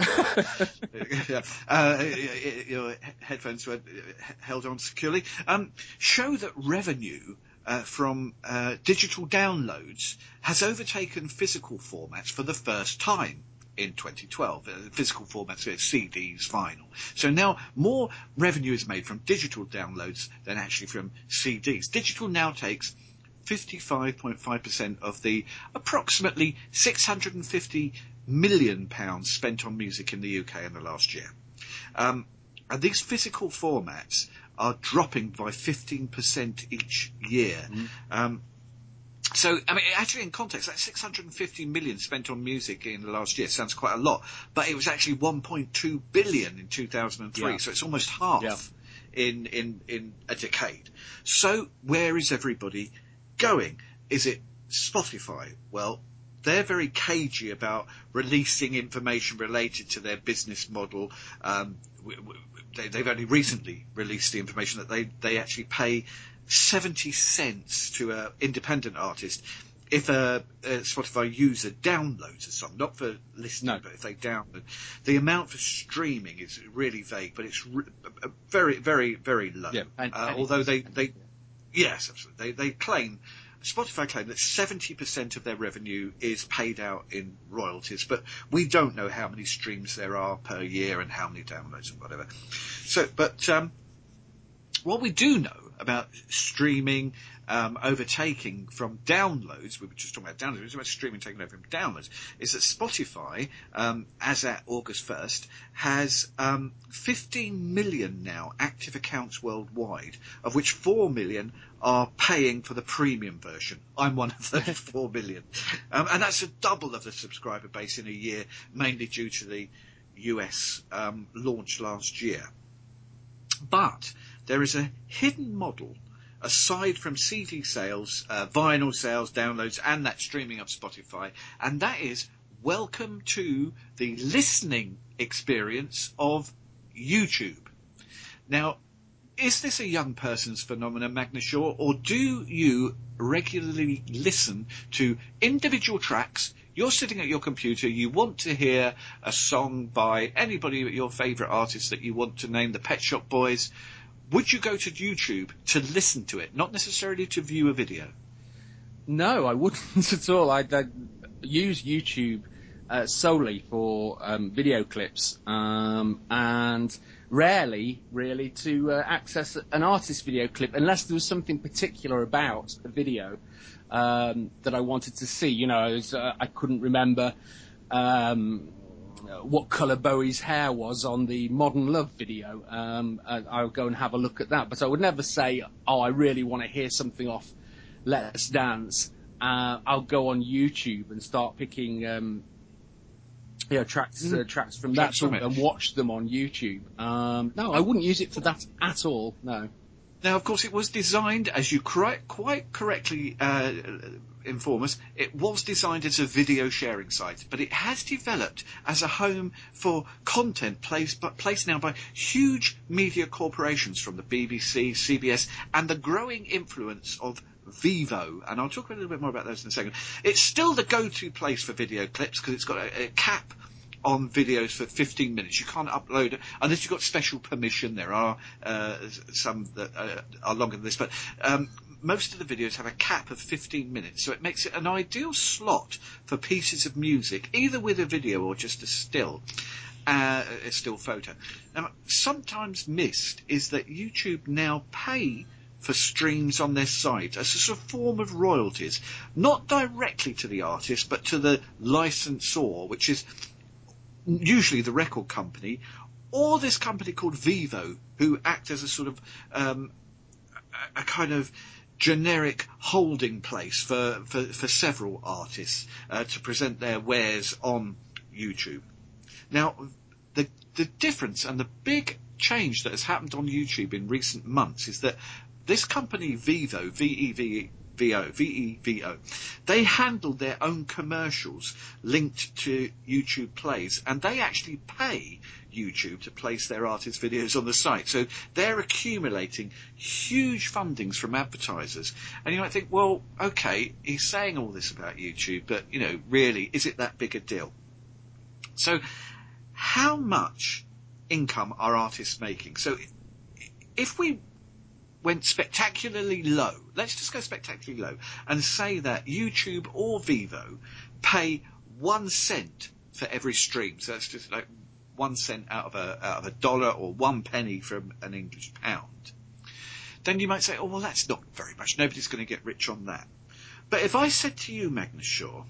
Speaker 3: yeah, uh, your headphones were held on securely, um, show that revenue uh, from uh, digital downloads has overtaken physical formats for the first time in twenty twelve. Uh, physical formats, uh, C Ds, vinyl. So now more revenue is made from digital downloads than actually from C Ds. Digital now takes fifty-five point five percent of the approximately six hundred fifty million pounds spent on music in the U K in the last year. Um, and these physical formats are dropping by fifteen percent each year. Mm. Um, So, I mean, actually in context, that six hundred fifty million spent on music in the last year sounds quite a lot, but it was actually one point two billion in two thousand three,
Speaker 2: Yeah.
Speaker 3: so it's almost half
Speaker 2: Yeah.
Speaker 3: in, in, in a decade. So where is everybody going? Is it Spotify? Well, they're very cagey about releasing information related to their business model. Um, w- w- they, they've only recently released the information that they, they actually pay seventy cents to an independent artist if a, a Spotify user downloads a song, not for listening,
Speaker 2: No.
Speaker 3: but if they download. The amount for streaming is really vague, but it's re- very, very, very low.
Speaker 2: Yeah, and-
Speaker 3: uh,
Speaker 2: and
Speaker 3: although
Speaker 2: it's-
Speaker 3: they, they, yes, absolutely. They, they claim, Spotify claim that seventy percent of their revenue is paid out in royalties, but we don't know how many streams there are per year and how many downloads and whatever. So, but, um, what we do know about streaming um, overtaking from downloads, we were just talking about downloads, we were talking about streaming taking over from downloads, is that Spotify, um, as at August first, has um, fifteen million now active accounts worldwide, of which four million are paying for the premium version. I'm one of those four million. Um, and that's a double of the subscriber base in a year, mainly due to the U S um, launch last year. But there is a hidden model aside from C D sales, uh, vinyl sales, downloads, and that streaming of Spotify, and that is welcome to the listening experience of YouTube. Now, is this a young person's phenomenon, Magnus Shaw, or do you regularly listen to individual tracks? You're sitting at your computer, you want to hear a song by anybody, your favourite artist that you want to name, the Pet Shop Boys. Would you go to YouTube to listen to it, not necessarily to view a video?
Speaker 2: No, I wouldn't at all. I'd, I'd use YouTube uh, solely for um, video clips, um, and rarely, really, to uh, access an artist video clip unless there was something particular about a video um, that I wanted to see. You know, I, was, uh, I couldn't remember um, what colour Bowie's hair was on the Modern Love video. Um, I'll go and have a look at that, but I would never say, oh, I really want to hear something off Let's Dance. Uh, I'll go on YouTube and start picking, um, you know, tracks, mm. uh, tracks from
Speaker 3: tracks
Speaker 2: that
Speaker 3: from it.
Speaker 2: and watch them on YouTube. Um, no, I wouldn't use it for that at all. No.
Speaker 3: Now, of course, it was designed, as you correct, quite correctly uh, inform us, it was designed as a video sharing site, but it has developed as a home for content placed, but placed now by huge media corporations from the B B C, C B S, and the growing influence of Vivo, and I'll talk a little bit more about those in a second. It's still the go-to place for video clips because it's got a, a cap on videos for fifteen minutes. You can't upload it unless you've got special permission. There are uh, some that uh, are longer than this, but um, most of the videos have a cap of fifteen minutes, so it makes it an ideal slot for pieces of music, either with a video or just a still. Uh, a still photo. Now, sometimes missed is that YouTube now pay for streams on their site as a sort of form of royalties, not directly to the artist, but to the licensor, which is usually the record company, or this company called Vivo, who act as a sort of um, a, a kind of generic holding place for, for, for several artists uh, to present their wares on YouTube. Now, the the difference and the big change that has happened on YouTube in recent months is that this company Vivo, V E V O, V E V O, they handle their own commercials linked to YouTube plays, and they actually pay YouTube to place their artist videos on the site. So they're accumulating huge fundings from advertisers. And you might think, well, okay, he's saying all this about YouTube, but, you know, really, is it that big a deal? So how much income are artists making? So if we went spectacularly low, let's just go spectacularly low, and say that YouTube or Vivo pay one cent for every stream. So that's just like one cent out of a out of a dollar, or one penny from an English pound. Then you might say, oh, well, that's not very much. Nobody's going to get rich on that. But if I said to you, Magnus Shaw,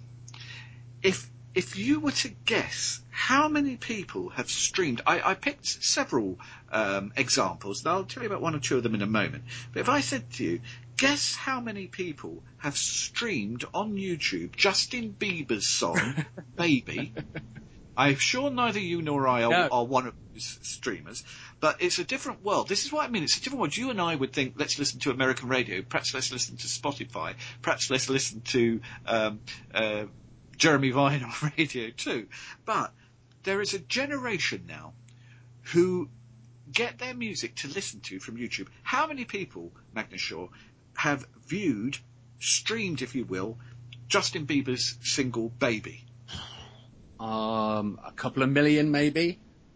Speaker 3: if if you were to guess how many people have streamed, I, I picked several um, examples, and I'll tell you about one or two of them in a moment. But if I said to you, Guess how many people have streamed on YouTube Justin Bieber's song, Baby? I'm sure neither you nor I are,
Speaker 2: No.
Speaker 3: are one of those streamers, but it's a different world. This is what I mean. It's a different world. You and I would think, let's listen to American radio, perhaps let's listen to Spotify, perhaps let's listen to um, uh, Jeremy Vine on radio too. But there is a generation now who get their music to listen to from YouTube. How many people, Magnus Shaw, have viewed, streamed, if you will, Justin Bieber's single Baby?
Speaker 2: Um, a couple of million, maybe.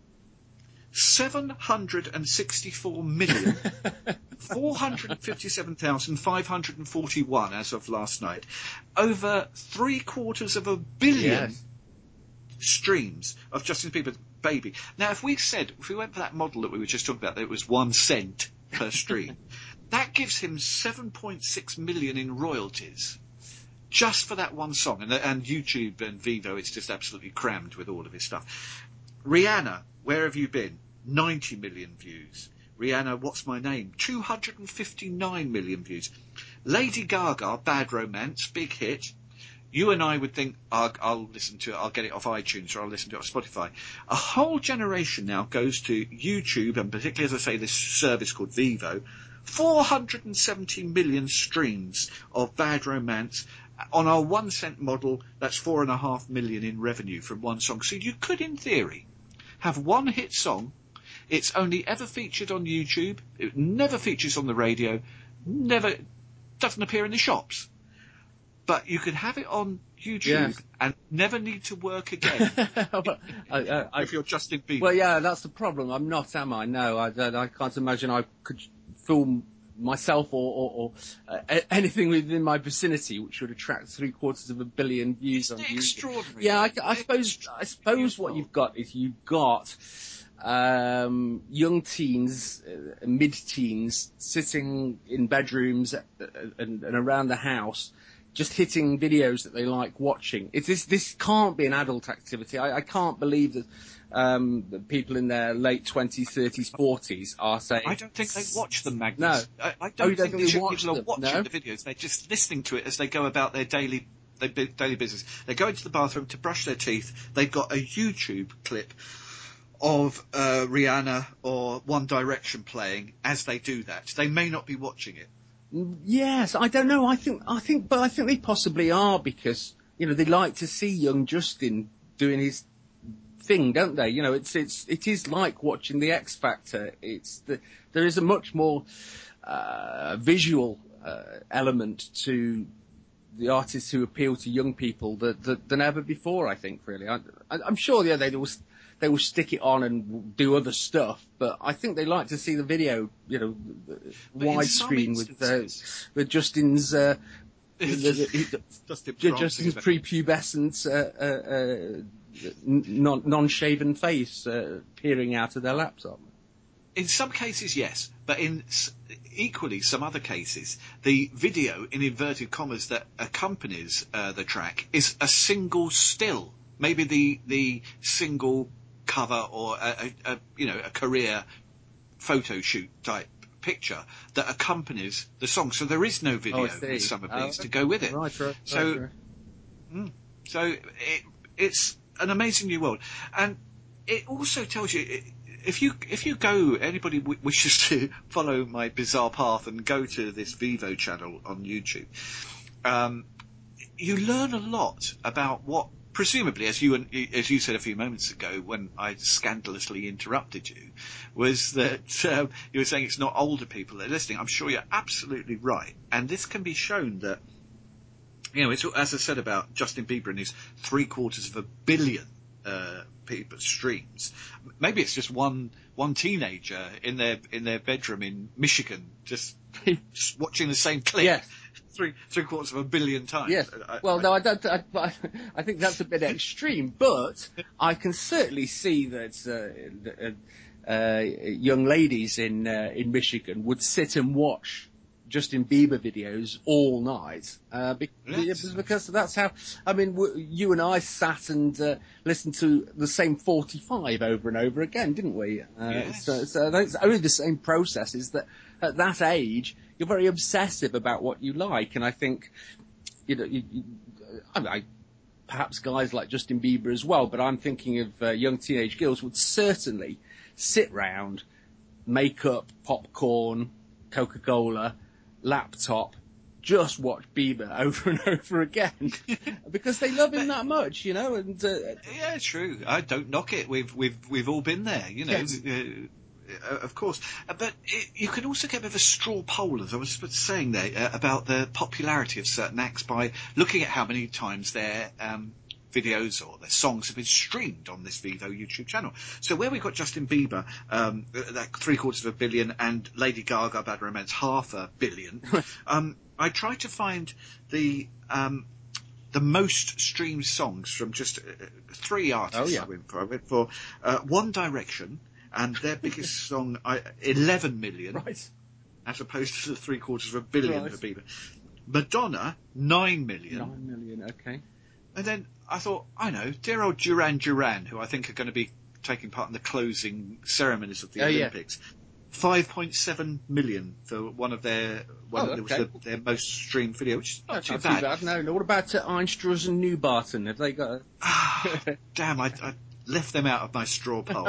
Speaker 3: seven hundred sixty-four million, four hundred fifty-seven thousand five hundred forty-one as of last night. Over three quarters of a billion
Speaker 2: Yes.
Speaker 3: streams of Justin Bieber's Baby. Now, if we said, if we went for that model that we were just talking about, that it was one cent per stream, that gives him seven point six million in royalties. Just for that one song. And, and YouTube and Vivo, it's just absolutely crammed with all of his stuff. Rihanna, Where Have You Been? ninety million views. Rihanna, What's My Name? two hundred fifty-nine million views. Lady Gaga, Bad Romance, big hit. You and I would think, I'll, I'll listen to it, I'll get it off iTunes, or I'll listen to it off Spotify. A whole generation now goes to YouTube, and particularly, as I say, this service called Vivo, four hundred seventy million streams of Bad Romance. On our one cent model, that's four and a half million in revenue from one song. So you could, in theory, have one hit song. It's only ever featured on YouTube. It never features on the radio. Never doesn't appear in the shops. But you could have it on YouTube
Speaker 2: Yes.
Speaker 3: and never need to work again.
Speaker 2: Well, I, I, I,
Speaker 3: if you're Justin Bieber.
Speaker 2: well, yeah, that's the problem. I'm not, am I? No, I, I, I can't imagine I could film myself or, or, or uh, anything within my vicinity which would attract three quarters of a billion views on
Speaker 3: Isn't it
Speaker 2: YouTube.
Speaker 3: extraordinary?
Speaker 2: Yeah, I, I
Speaker 3: It's
Speaker 2: suppose. I suppose what you've got is you've got um, young teens, uh, mid-teens, sitting in bedrooms uh, and, and around the house, just hitting videos that they like watching. It's this. This can't be an adult activity. I, I can't believe that. Um, that people in their late twenties, thirties, forties are saying...
Speaker 3: I don't think they watch them, Magnus.
Speaker 2: No.
Speaker 3: I, I
Speaker 2: Oh,
Speaker 3: don't
Speaker 2: you don't
Speaker 3: think
Speaker 2: think
Speaker 3: these
Speaker 2: they
Speaker 3: young
Speaker 2: watch
Speaker 3: people are
Speaker 2: them?
Speaker 3: watching
Speaker 2: No?
Speaker 3: the videos. They're just listening to it as they go about their daily their bi- daily business. They go into the bathroom to brush their teeth. They've got a YouTube clip of uh, Rihanna or One Direction playing as they do that. They may not be watching it.
Speaker 2: Yes, I don't know. I think, I think, but I think they possibly are because, you know, they like to see young Justin doing his thing, don't they? You know, it's, it's, it is like watching the X Factor. It's the, there is a much more, uh, visual, uh, element to the artists who appeal to young people that, that, than ever before, I think, really. I, I, I'm sure, yeah, they will, they will stick it on and do other stuff, but I think they like to see the video, you know,
Speaker 3: But in some
Speaker 2: widescreen with, uh,
Speaker 3: instances-
Speaker 2: with Justin's, uh, the- the- the-
Speaker 3: Justin
Speaker 2: Ju-
Speaker 3: prancing
Speaker 2: Justin's
Speaker 3: about.
Speaker 2: prepubescent, uh, uh, uh, non, non-shaven face uh, peering out of their laptop.
Speaker 3: In some cases, yes, but in s- equally some other cases, the video in inverted commas that accompanies uh, the track is a single still, maybe the the single cover or a, a, a you know a career photo shoot type picture that accompanies the song. So there is no video
Speaker 2: Oh, I see.
Speaker 3: in some of
Speaker 2: Oh,
Speaker 3: these to go with it.
Speaker 2: Right, right,
Speaker 3: So
Speaker 2: right, right.
Speaker 3: So it, it's an amazing new world, and it also tells you if you if you go, anybody w- wishes to follow my bizarre path and go to this Vivo channel on YouTube, um, you learn a lot about what, presumably, as you as you said a few moments ago when I scandalously interrupted you, was that um, you were saying it's not older people that are listening. I'm sure you're absolutely right, and this can be shown that. You know, it's, as I said about Justin Bieber and his three quarters of a billion uh, people streams. Maybe it's just one one teenager in their in their bedroom in Michigan, just, just watching the same clip,
Speaker 2: Yes.
Speaker 3: three three quarters of a billion times.
Speaker 2: Yes.
Speaker 3: I,
Speaker 2: Well,
Speaker 3: I,
Speaker 2: no, I don't. I, I think that's a bit extreme, but I can certainly see that uh, uh, young ladies in uh, in Michigan would sit and watch Justin Bieber videos all night, uh, because,
Speaker 3: Yes.
Speaker 2: because that's how, I mean, w- you and I sat and uh, listened to the same forty-five over and over again, didn't we? Uh,
Speaker 3: Yes.
Speaker 2: So, so that's only the same process, is that at that age, you're very obsessive about what you like, and I think, you know, you, you, I, I, perhaps guys like Justin Bieber as well, but I'm thinking of uh, young teenage girls would certainly sit round, makeup, popcorn, Coca-Cola, laptop, just watch Bieber over and over again because they love him that much, you know. And uh,
Speaker 3: yeah, true. I don't knock it. We've we've we've all been there, you know.
Speaker 2: Yes.
Speaker 3: Uh, of course, uh, but it, you can also get a bit of a straw poll, as I was saying there, uh, about the popularity of certain acts by looking at how many times their um, videos or their songs have been streamed on this Vivo YouTube channel. So where we've got Justin Bieber, um, that three quarters of a billion, and Lady Gaga, Bad Romance, half a billion, um, I tried to find the um, the most streamed songs from just uh, three artists.
Speaker 2: Oh, yeah.
Speaker 3: I went for. I went for uh, One Direction, and their biggest song, I, eleven million,
Speaker 2: right,
Speaker 3: as opposed to the three quarters of a billion
Speaker 2: Right.
Speaker 3: for Bieber. Madonna, nine million.
Speaker 2: nine million, okay.
Speaker 3: And then I thought, I know, dear old Duran Duran, who I think are going to be taking part in the closing ceremonies of the
Speaker 2: Oh, yeah.
Speaker 3: Olympics, five point seven million for one of their one
Speaker 2: Oh,
Speaker 3: of, it was
Speaker 2: okay.
Speaker 3: the, their most streamed video, which is not
Speaker 2: That's
Speaker 3: too
Speaker 2: not
Speaker 3: bad.
Speaker 2: too bad. No, no. What about uh, Einstraws and Newbarton? Have they got? A...
Speaker 3: Damn, I, I left them out of my straw poll.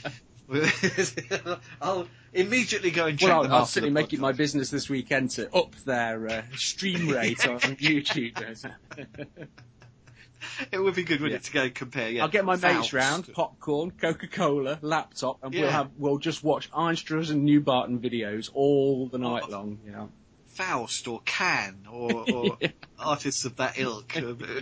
Speaker 3: I'll immediately go and check
Speaker 2: Well,
Speaker 3: them
Speaker 2: I'll, I'll
Speaker 3: after
Speaker 2: certainly
Speaker 3: the
Speaker 2: make it my
Speaker 3: podcast.
Speaker 2: business this weekend to up their uh, stream rate on YouTube.
Speaker 3: It would be good, wouldn't
Speaker 2: Yeah.
Speaker 3: it, to go compare? Yeah,
Speaker 2: I'll get my mates
Speaker 3: Faust.
Speaker 2: round, popcorn, Coca-Cola, laptop, and we'll
Speaker 3: Yeah.
Speaker 2: have we'll just watch Einstraws and Newbarton videos all the night
Speaker 3: Oh.
Speaker 2: long. You know.
Speaker 3: Faust or Can or, or
Speaker 2: Yeah.
Speaker 3: artists of that ilk.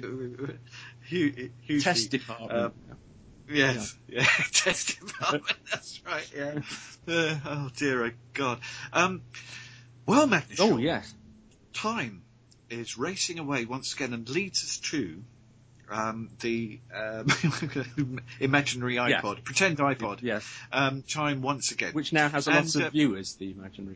Speaker 3: Hu- hugely,
Speaker 2: Test department.
Speaker 3: um, Yes, yeah, test department. That's right. Yeah. Uh, oh dear, oh God. Um, well, Magnus,
Speaker 2: Oh
Speaker 3: Shaw,
Speaker 2: yes.
Speaker 3: time is racing away once again and leads us to um, the um, imaginary iPod,
Speaker 2: Yes.
Speaker 3: pretend iPod.
Speaker 2: Yes.
Speaker 3: Um, time once again,
Speaker 2: Which now has a lot
Speaker 3: And,
Speaker 2: of
Speaker 3: uh,
Speaker 2: viewers. The imaginary.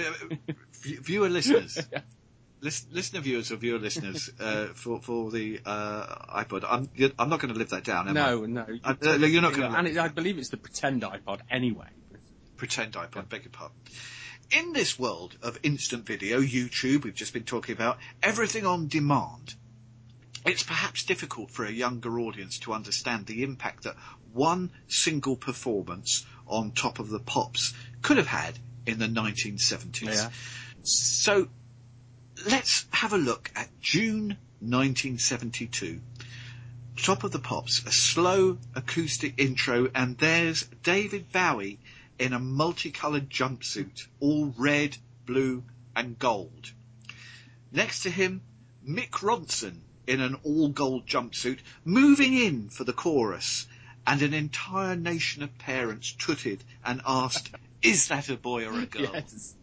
Speaker 3: v- viewer listeners.
Speaker 2: Yeah.
Speaker 3: Listen, listener viewers or viewer listeners uh, for for the uh, iPod. I'm I'm not going to live that down, am
Speaker 2: No,
Speaker 3: I?
Speaker 2: no.
Speaker 3: Uh, uh, you're not going to
Speaker 2: And it, I believe it's the pretend iPod anyway.
Speaker 3: pretend iPod. Beg your pardon. In this world of instant video, YouTube, we've just been talking about everything on demand. It's perhaps difficult for a younger audience to understand the impact that one single performance on Top of the Pops could have had in the nineteen seventies.
Speaker 2: Yeah.
Speaker 3: So let's have a look at June nineteen seventy-two. Top of the Pops, a slow acoustic intro, and there's David Bowie in a multicoloured jumpsuit, all red, blue and gold. Next to him, Mick Ronson in an all-gold jumpsuit, moving in for the chorus, and an entire nation of parents tooted and asked, is that a boy or a girl?
Speaker 2: Yes.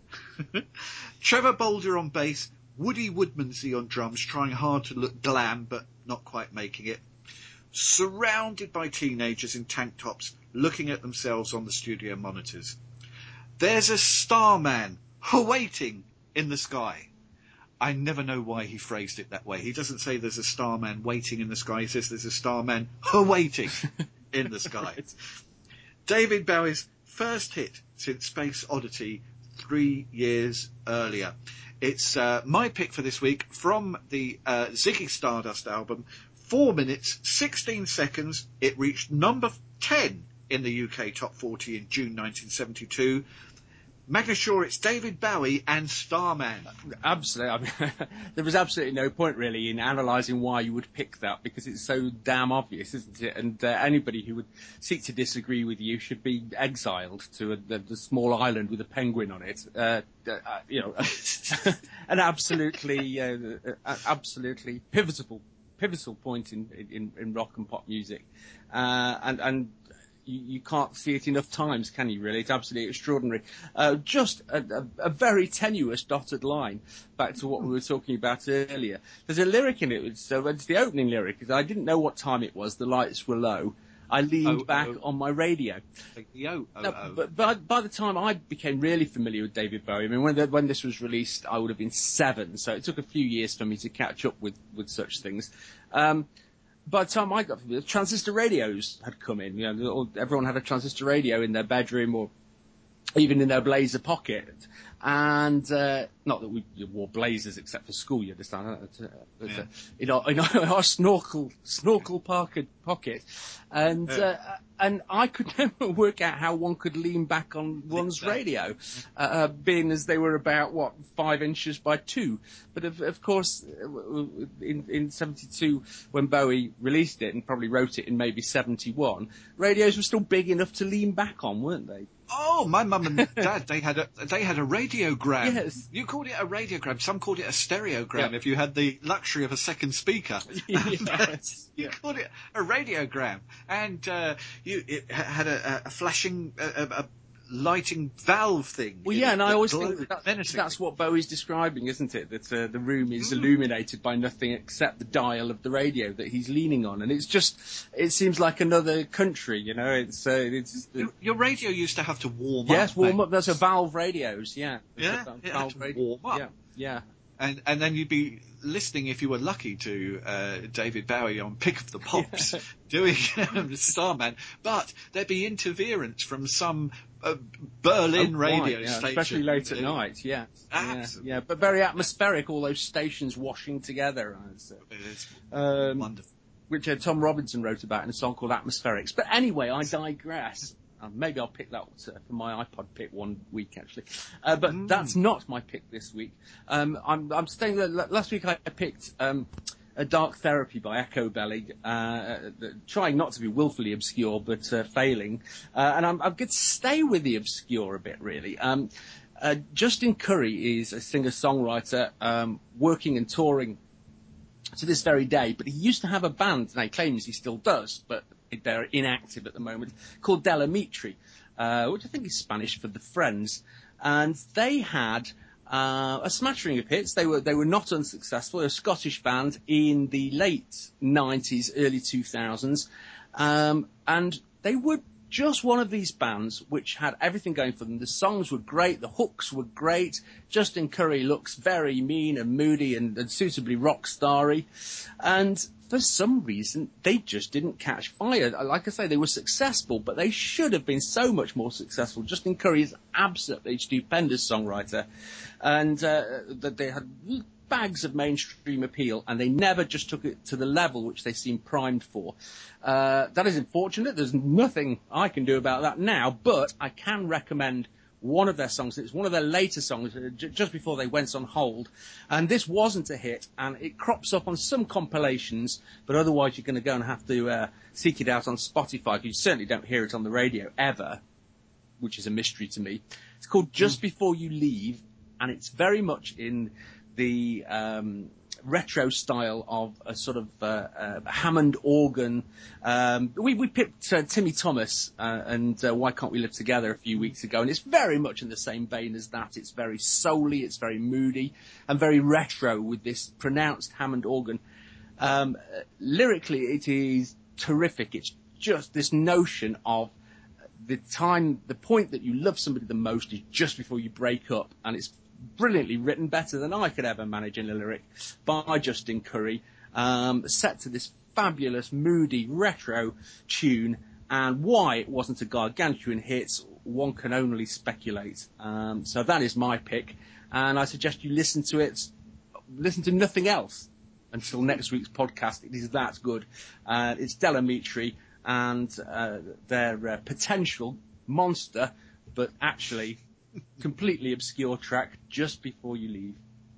Speaker 3: Trevor Boulder on bass, Woody Woodmansey on drums, trying hard to look glam but not quite making it. Surrounded by teenagers in tank tops, looking at themselves on the studio monitors. There's a starman waiting in the sky. I never know why he phrased it that way. He doesn't say there's a starman waiting in the sky. He says there's a starman waiting in the sky. David Bowie's first hit since Space Oddity three years earlier. It's uh, my pick for this week from the uh, Ziggy Stardust album. Four minutes, sixteen seconds. It reached number ten in the U K Top forty in June nineteen seventy-two. Magnus Shaw, it's David Bowie and Starman.
Speaker 2: Absolutely. I mean, there was absolutely no point really in analysing why you would pick that because it's so damn obvious, isn't it? And uh, anybody who would seek to disagree with you should be exiled to a, a, a small island with a penguin on it. Uh, uh, you know, an absolutely, uh, uh, absolutely pivotal, pivotal point in, in, in rock and pop music, uh, and and. You, you can't see it enough times, can you, really? It's absolutely extraordinary. Uh, just a, a, a very tenuous dotted line back to what we were talking about earlier. There's a lyric in it, it's, uh, it's the opening lyric, is I didn't know what time it was, the lights were low. I leaned
Speaker 3: Oh,
Speaker 2: back
Speaker 3: oh.
Speaker 2: on my radio.
Speaker 3: Yo, oh,
Speaker 2: No,
Speaker 3: oh.
Speaker 2: but by, by the time I became really familiar with David Bowie, I mean, when, the, when this was released, I would have been seven, so it took a few years for me to catch up with, with such things. Um, By the time I got the transistor radios had come in, you know, everyone had a transistor radio in their bedroom or even in their blazer pocket. And uh, not that we wore blazers except for school, you understand? Uh, but,
Speaker 3: Yeah.
Speaker 2: uh, in, our, in our snorkel snorkel pocket, pocket, and
Speaker 3: Yeah.
Speaker 2: uh, and I could never work out how one could lean back on one's
Speaker 3: Exactly.
Speaker 2: radio, uh, being as they were about what five inches by two. But of, of course, in in seventy-two, when Bowie released it and probably wrote it in maybe seventy-one, radios were still big enough to lean back on, weren't they?
Speaker 3: Oh, my mum and dad, they had a they had a radiogram.
Speaker 2: Yes.
Speaker 3: You called it a radiogram. Some called it a stereogram
Speaker 2: Yeah.
Speaker 3: if you had the luxury of a second speaker.
Speaker 2: Yes.
Speaker 3: But you
Speaker 2: Yeah.
Speaker 3: called it a radiogram. And uh, you it had a, a flashing, a, a lighting valve thing.
Speaker 2: Well,
Speaker 3: in
Speaker 2: yeah,
Speaker 3: it
Speaker 2: and I
Speaker 3: that
Speaker 2: always
Speaker 3: glowed
Speaker 2: think that
Speaker 3: menacingly.
Speaker 2: that's what Bowie's describing, isn't it? That uh, the room is
Speaker 3: Mm.
Speaker 2: illuminated by nothing except the dial of the radio that he's leaning on, and it's just, it seems like another country, you know. It's, uh, it's. Uh,
Speaker 3: Your, your radio used to have to warm
Speaker 2: yes,
Speaker 3: up.
Speaker 2: warm
Speaker 3: mate.
Speaker 2: up. Those are valve radios, yeah.
Speaker 3: Yeah,
Speaker 2: Valve
Speaker 3: it had to
Speaker 2: radio-
Speaker 3: warm up.
Speaker 2: Yeah, yeah.
Speaker 3: And and then you'd be listening, if you were lucky, to uh, David Bowie on Pick of the Pops
Speaker 2: Yeah.
Speaker 3: doing um, Starman, but there'd be interference from some uh, Berlin
Speaker 2: Oh,
Speaker 3: radio
Speaker 2: quite, yeah,
Speaker 3: station,
Speaker 2: especially late at
Speaker 3: Uh,
Speaker 2: night. Yeah, yeah,
Speaker 3: Absolutely.
Speaker 2: yeah. But very atmospheric. All those stations washing together. uh, so,
Speaker 3: It's
Speaker 2: Um,
Speaker 3: wonderful.
Speaker 2: which uh, Tom Robinson wrote about in a song called Atmospherics. But anyway, I digress. Uh, maybe I'll pick that uh, for my iPod pick one week, actually. Uh, but
Speaker 3: Mm.
Speaker 2: that's not my pick this week. Um, I'm, I'm staying there. Last week I picked um, A Dark Therapy by Echo Belly, uh, uh, trying not to be willfully obscure, but uh, failing. Uh, and I'm, I'm going to stay with the obscure a bit, really. Um, uh, Justin Curry is a singer-songwriter um, working and touring to this very day, but he used to have a band, and he claims he still does, but they're inactive at the moment, called Delamitri, uh, which I think is Spanish for the Friends. And they had uh, a smattering of hits. They were they were not unsuccessful. They're a Scottish band in the late nineties, early two thousands, um, and they were just one of these bands which had everything going for them. The songs were great, the hooks were great. Justin Curry looks very mean and moody and, and suitably rock starry, and for some reason they just didn't catch fire. Like I say, they were successful, but they should have been so much more successful. Justin Curry is absolutely stupendous songwriter, and uh, that they had bags of mainstream appeal, and they never just took it to the level which they seemed primed for. Uh, that is unfortunate. There's nothing I can do about that now, but I can recommend one of their songs. It's one of their later songs, uh, j- just before they went on hold. And this wasn't a hit, and it crops up on some compilations, but otherwise you're going to go and have to uh, seek it out on Spotify. You certainly don't hear it on the radio ever, which is a mystery to me. It's called Just Before You Leave, and it's very much in the um, retro style of a sort of uh, uh, Hammond organ. Um, we, we picked uh, Timmy Thomas uh, and uh, Why Can't We Live Together a few weeks ago, and it's very much in the same vein as that. It's very soul-y, it's very moody, and very retro with this pronounced Hammond organ. Um, uh, lyrically, it is terrific. It's just this notion of the time, the point that you love somebody the most is just before you break up, and it's brilliantly written, better than I could ever manage in a lyric, by Justin Curry, um, set to this fabulous, moody, retro tune, and why it wasn't a gargantuan hit, one can only speculate. Um, so that is my pick, and I suggest you listen to it, listen to nothing else until next week's podcast. It is that good. Uh, it's Delamitri, and uh, their uh, potential monster, but actually completely obscure track, Just Before You Leave.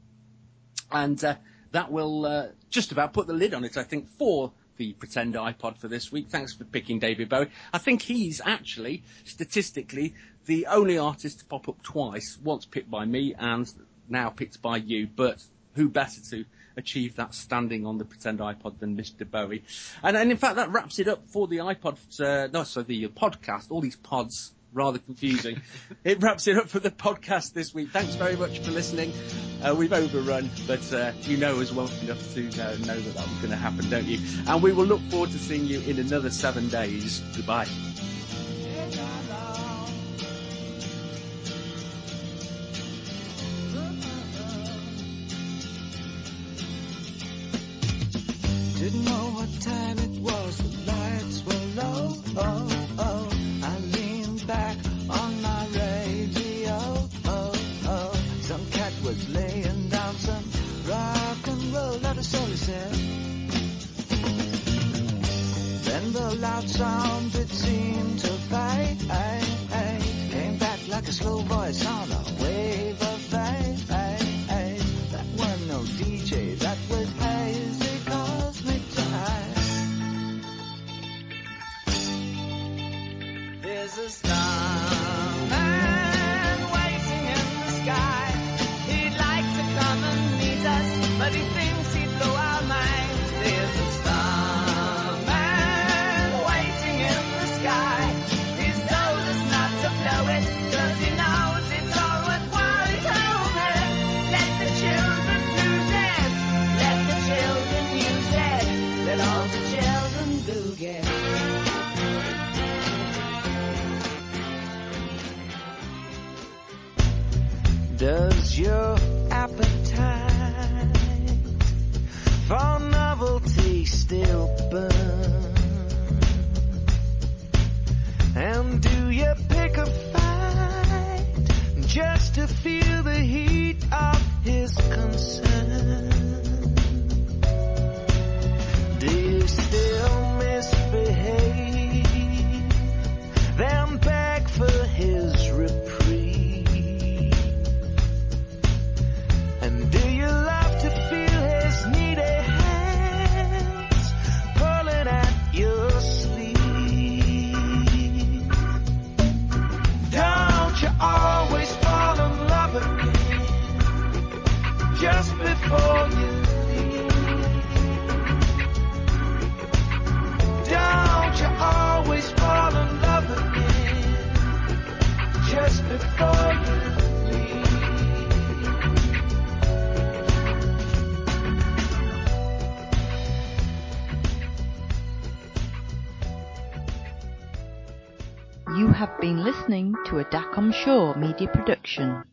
Speaker 2: And uh, that will uh, just about put the lid on it, I think, for the Pretend iPod for this week. Thanks for picking David Bowie. I think he's actually, statistically, the only artist to pop up twice, once picked by me and now picked by you, but who better to achieve that standing on the Pretend iPod than Mister Bowie. And, and in fact, that wraps it up for the iPod, uh, no, so the podcast, all these pods, rather confusing. It wraps it up for the podcast this week. Thanks very much for listening. Uh, we've overrun, but uh, you know as well enough to uh, know that that was going to happen, don't you? And we will look forward to seeing you in another seven days. Goodbye.
Speaker 4: Didn't know what time it was, the lights were low, oh, oh. I leaned back on my radio, oh, oh. around, it seemed to fade. Came back like a slow voice on a wave of fate. That weren't no D J, that was hazy cosmic time. There's a starman waiting in the sky. He'd like to come and meet us, but he thinks he'd blow our minds. There's a starman waiting in the sky. He's told us not to blow it, 'cause he knows it's all worthwhile. He told me, let the children lose it, let the children use it, let all the children do get. Does your appetite for novelty still burn? And do you pick a fight just to feel the heat of his concern? Do you still misbehave, then beg for his reprieve? And do you love to feel his needy hands pulling at your sleeve? Don't you always fall in love again just before you leave? Don't you always fall in love again just before you leave?
Speaker 1: You have been listening to a Dacom Shaw media production.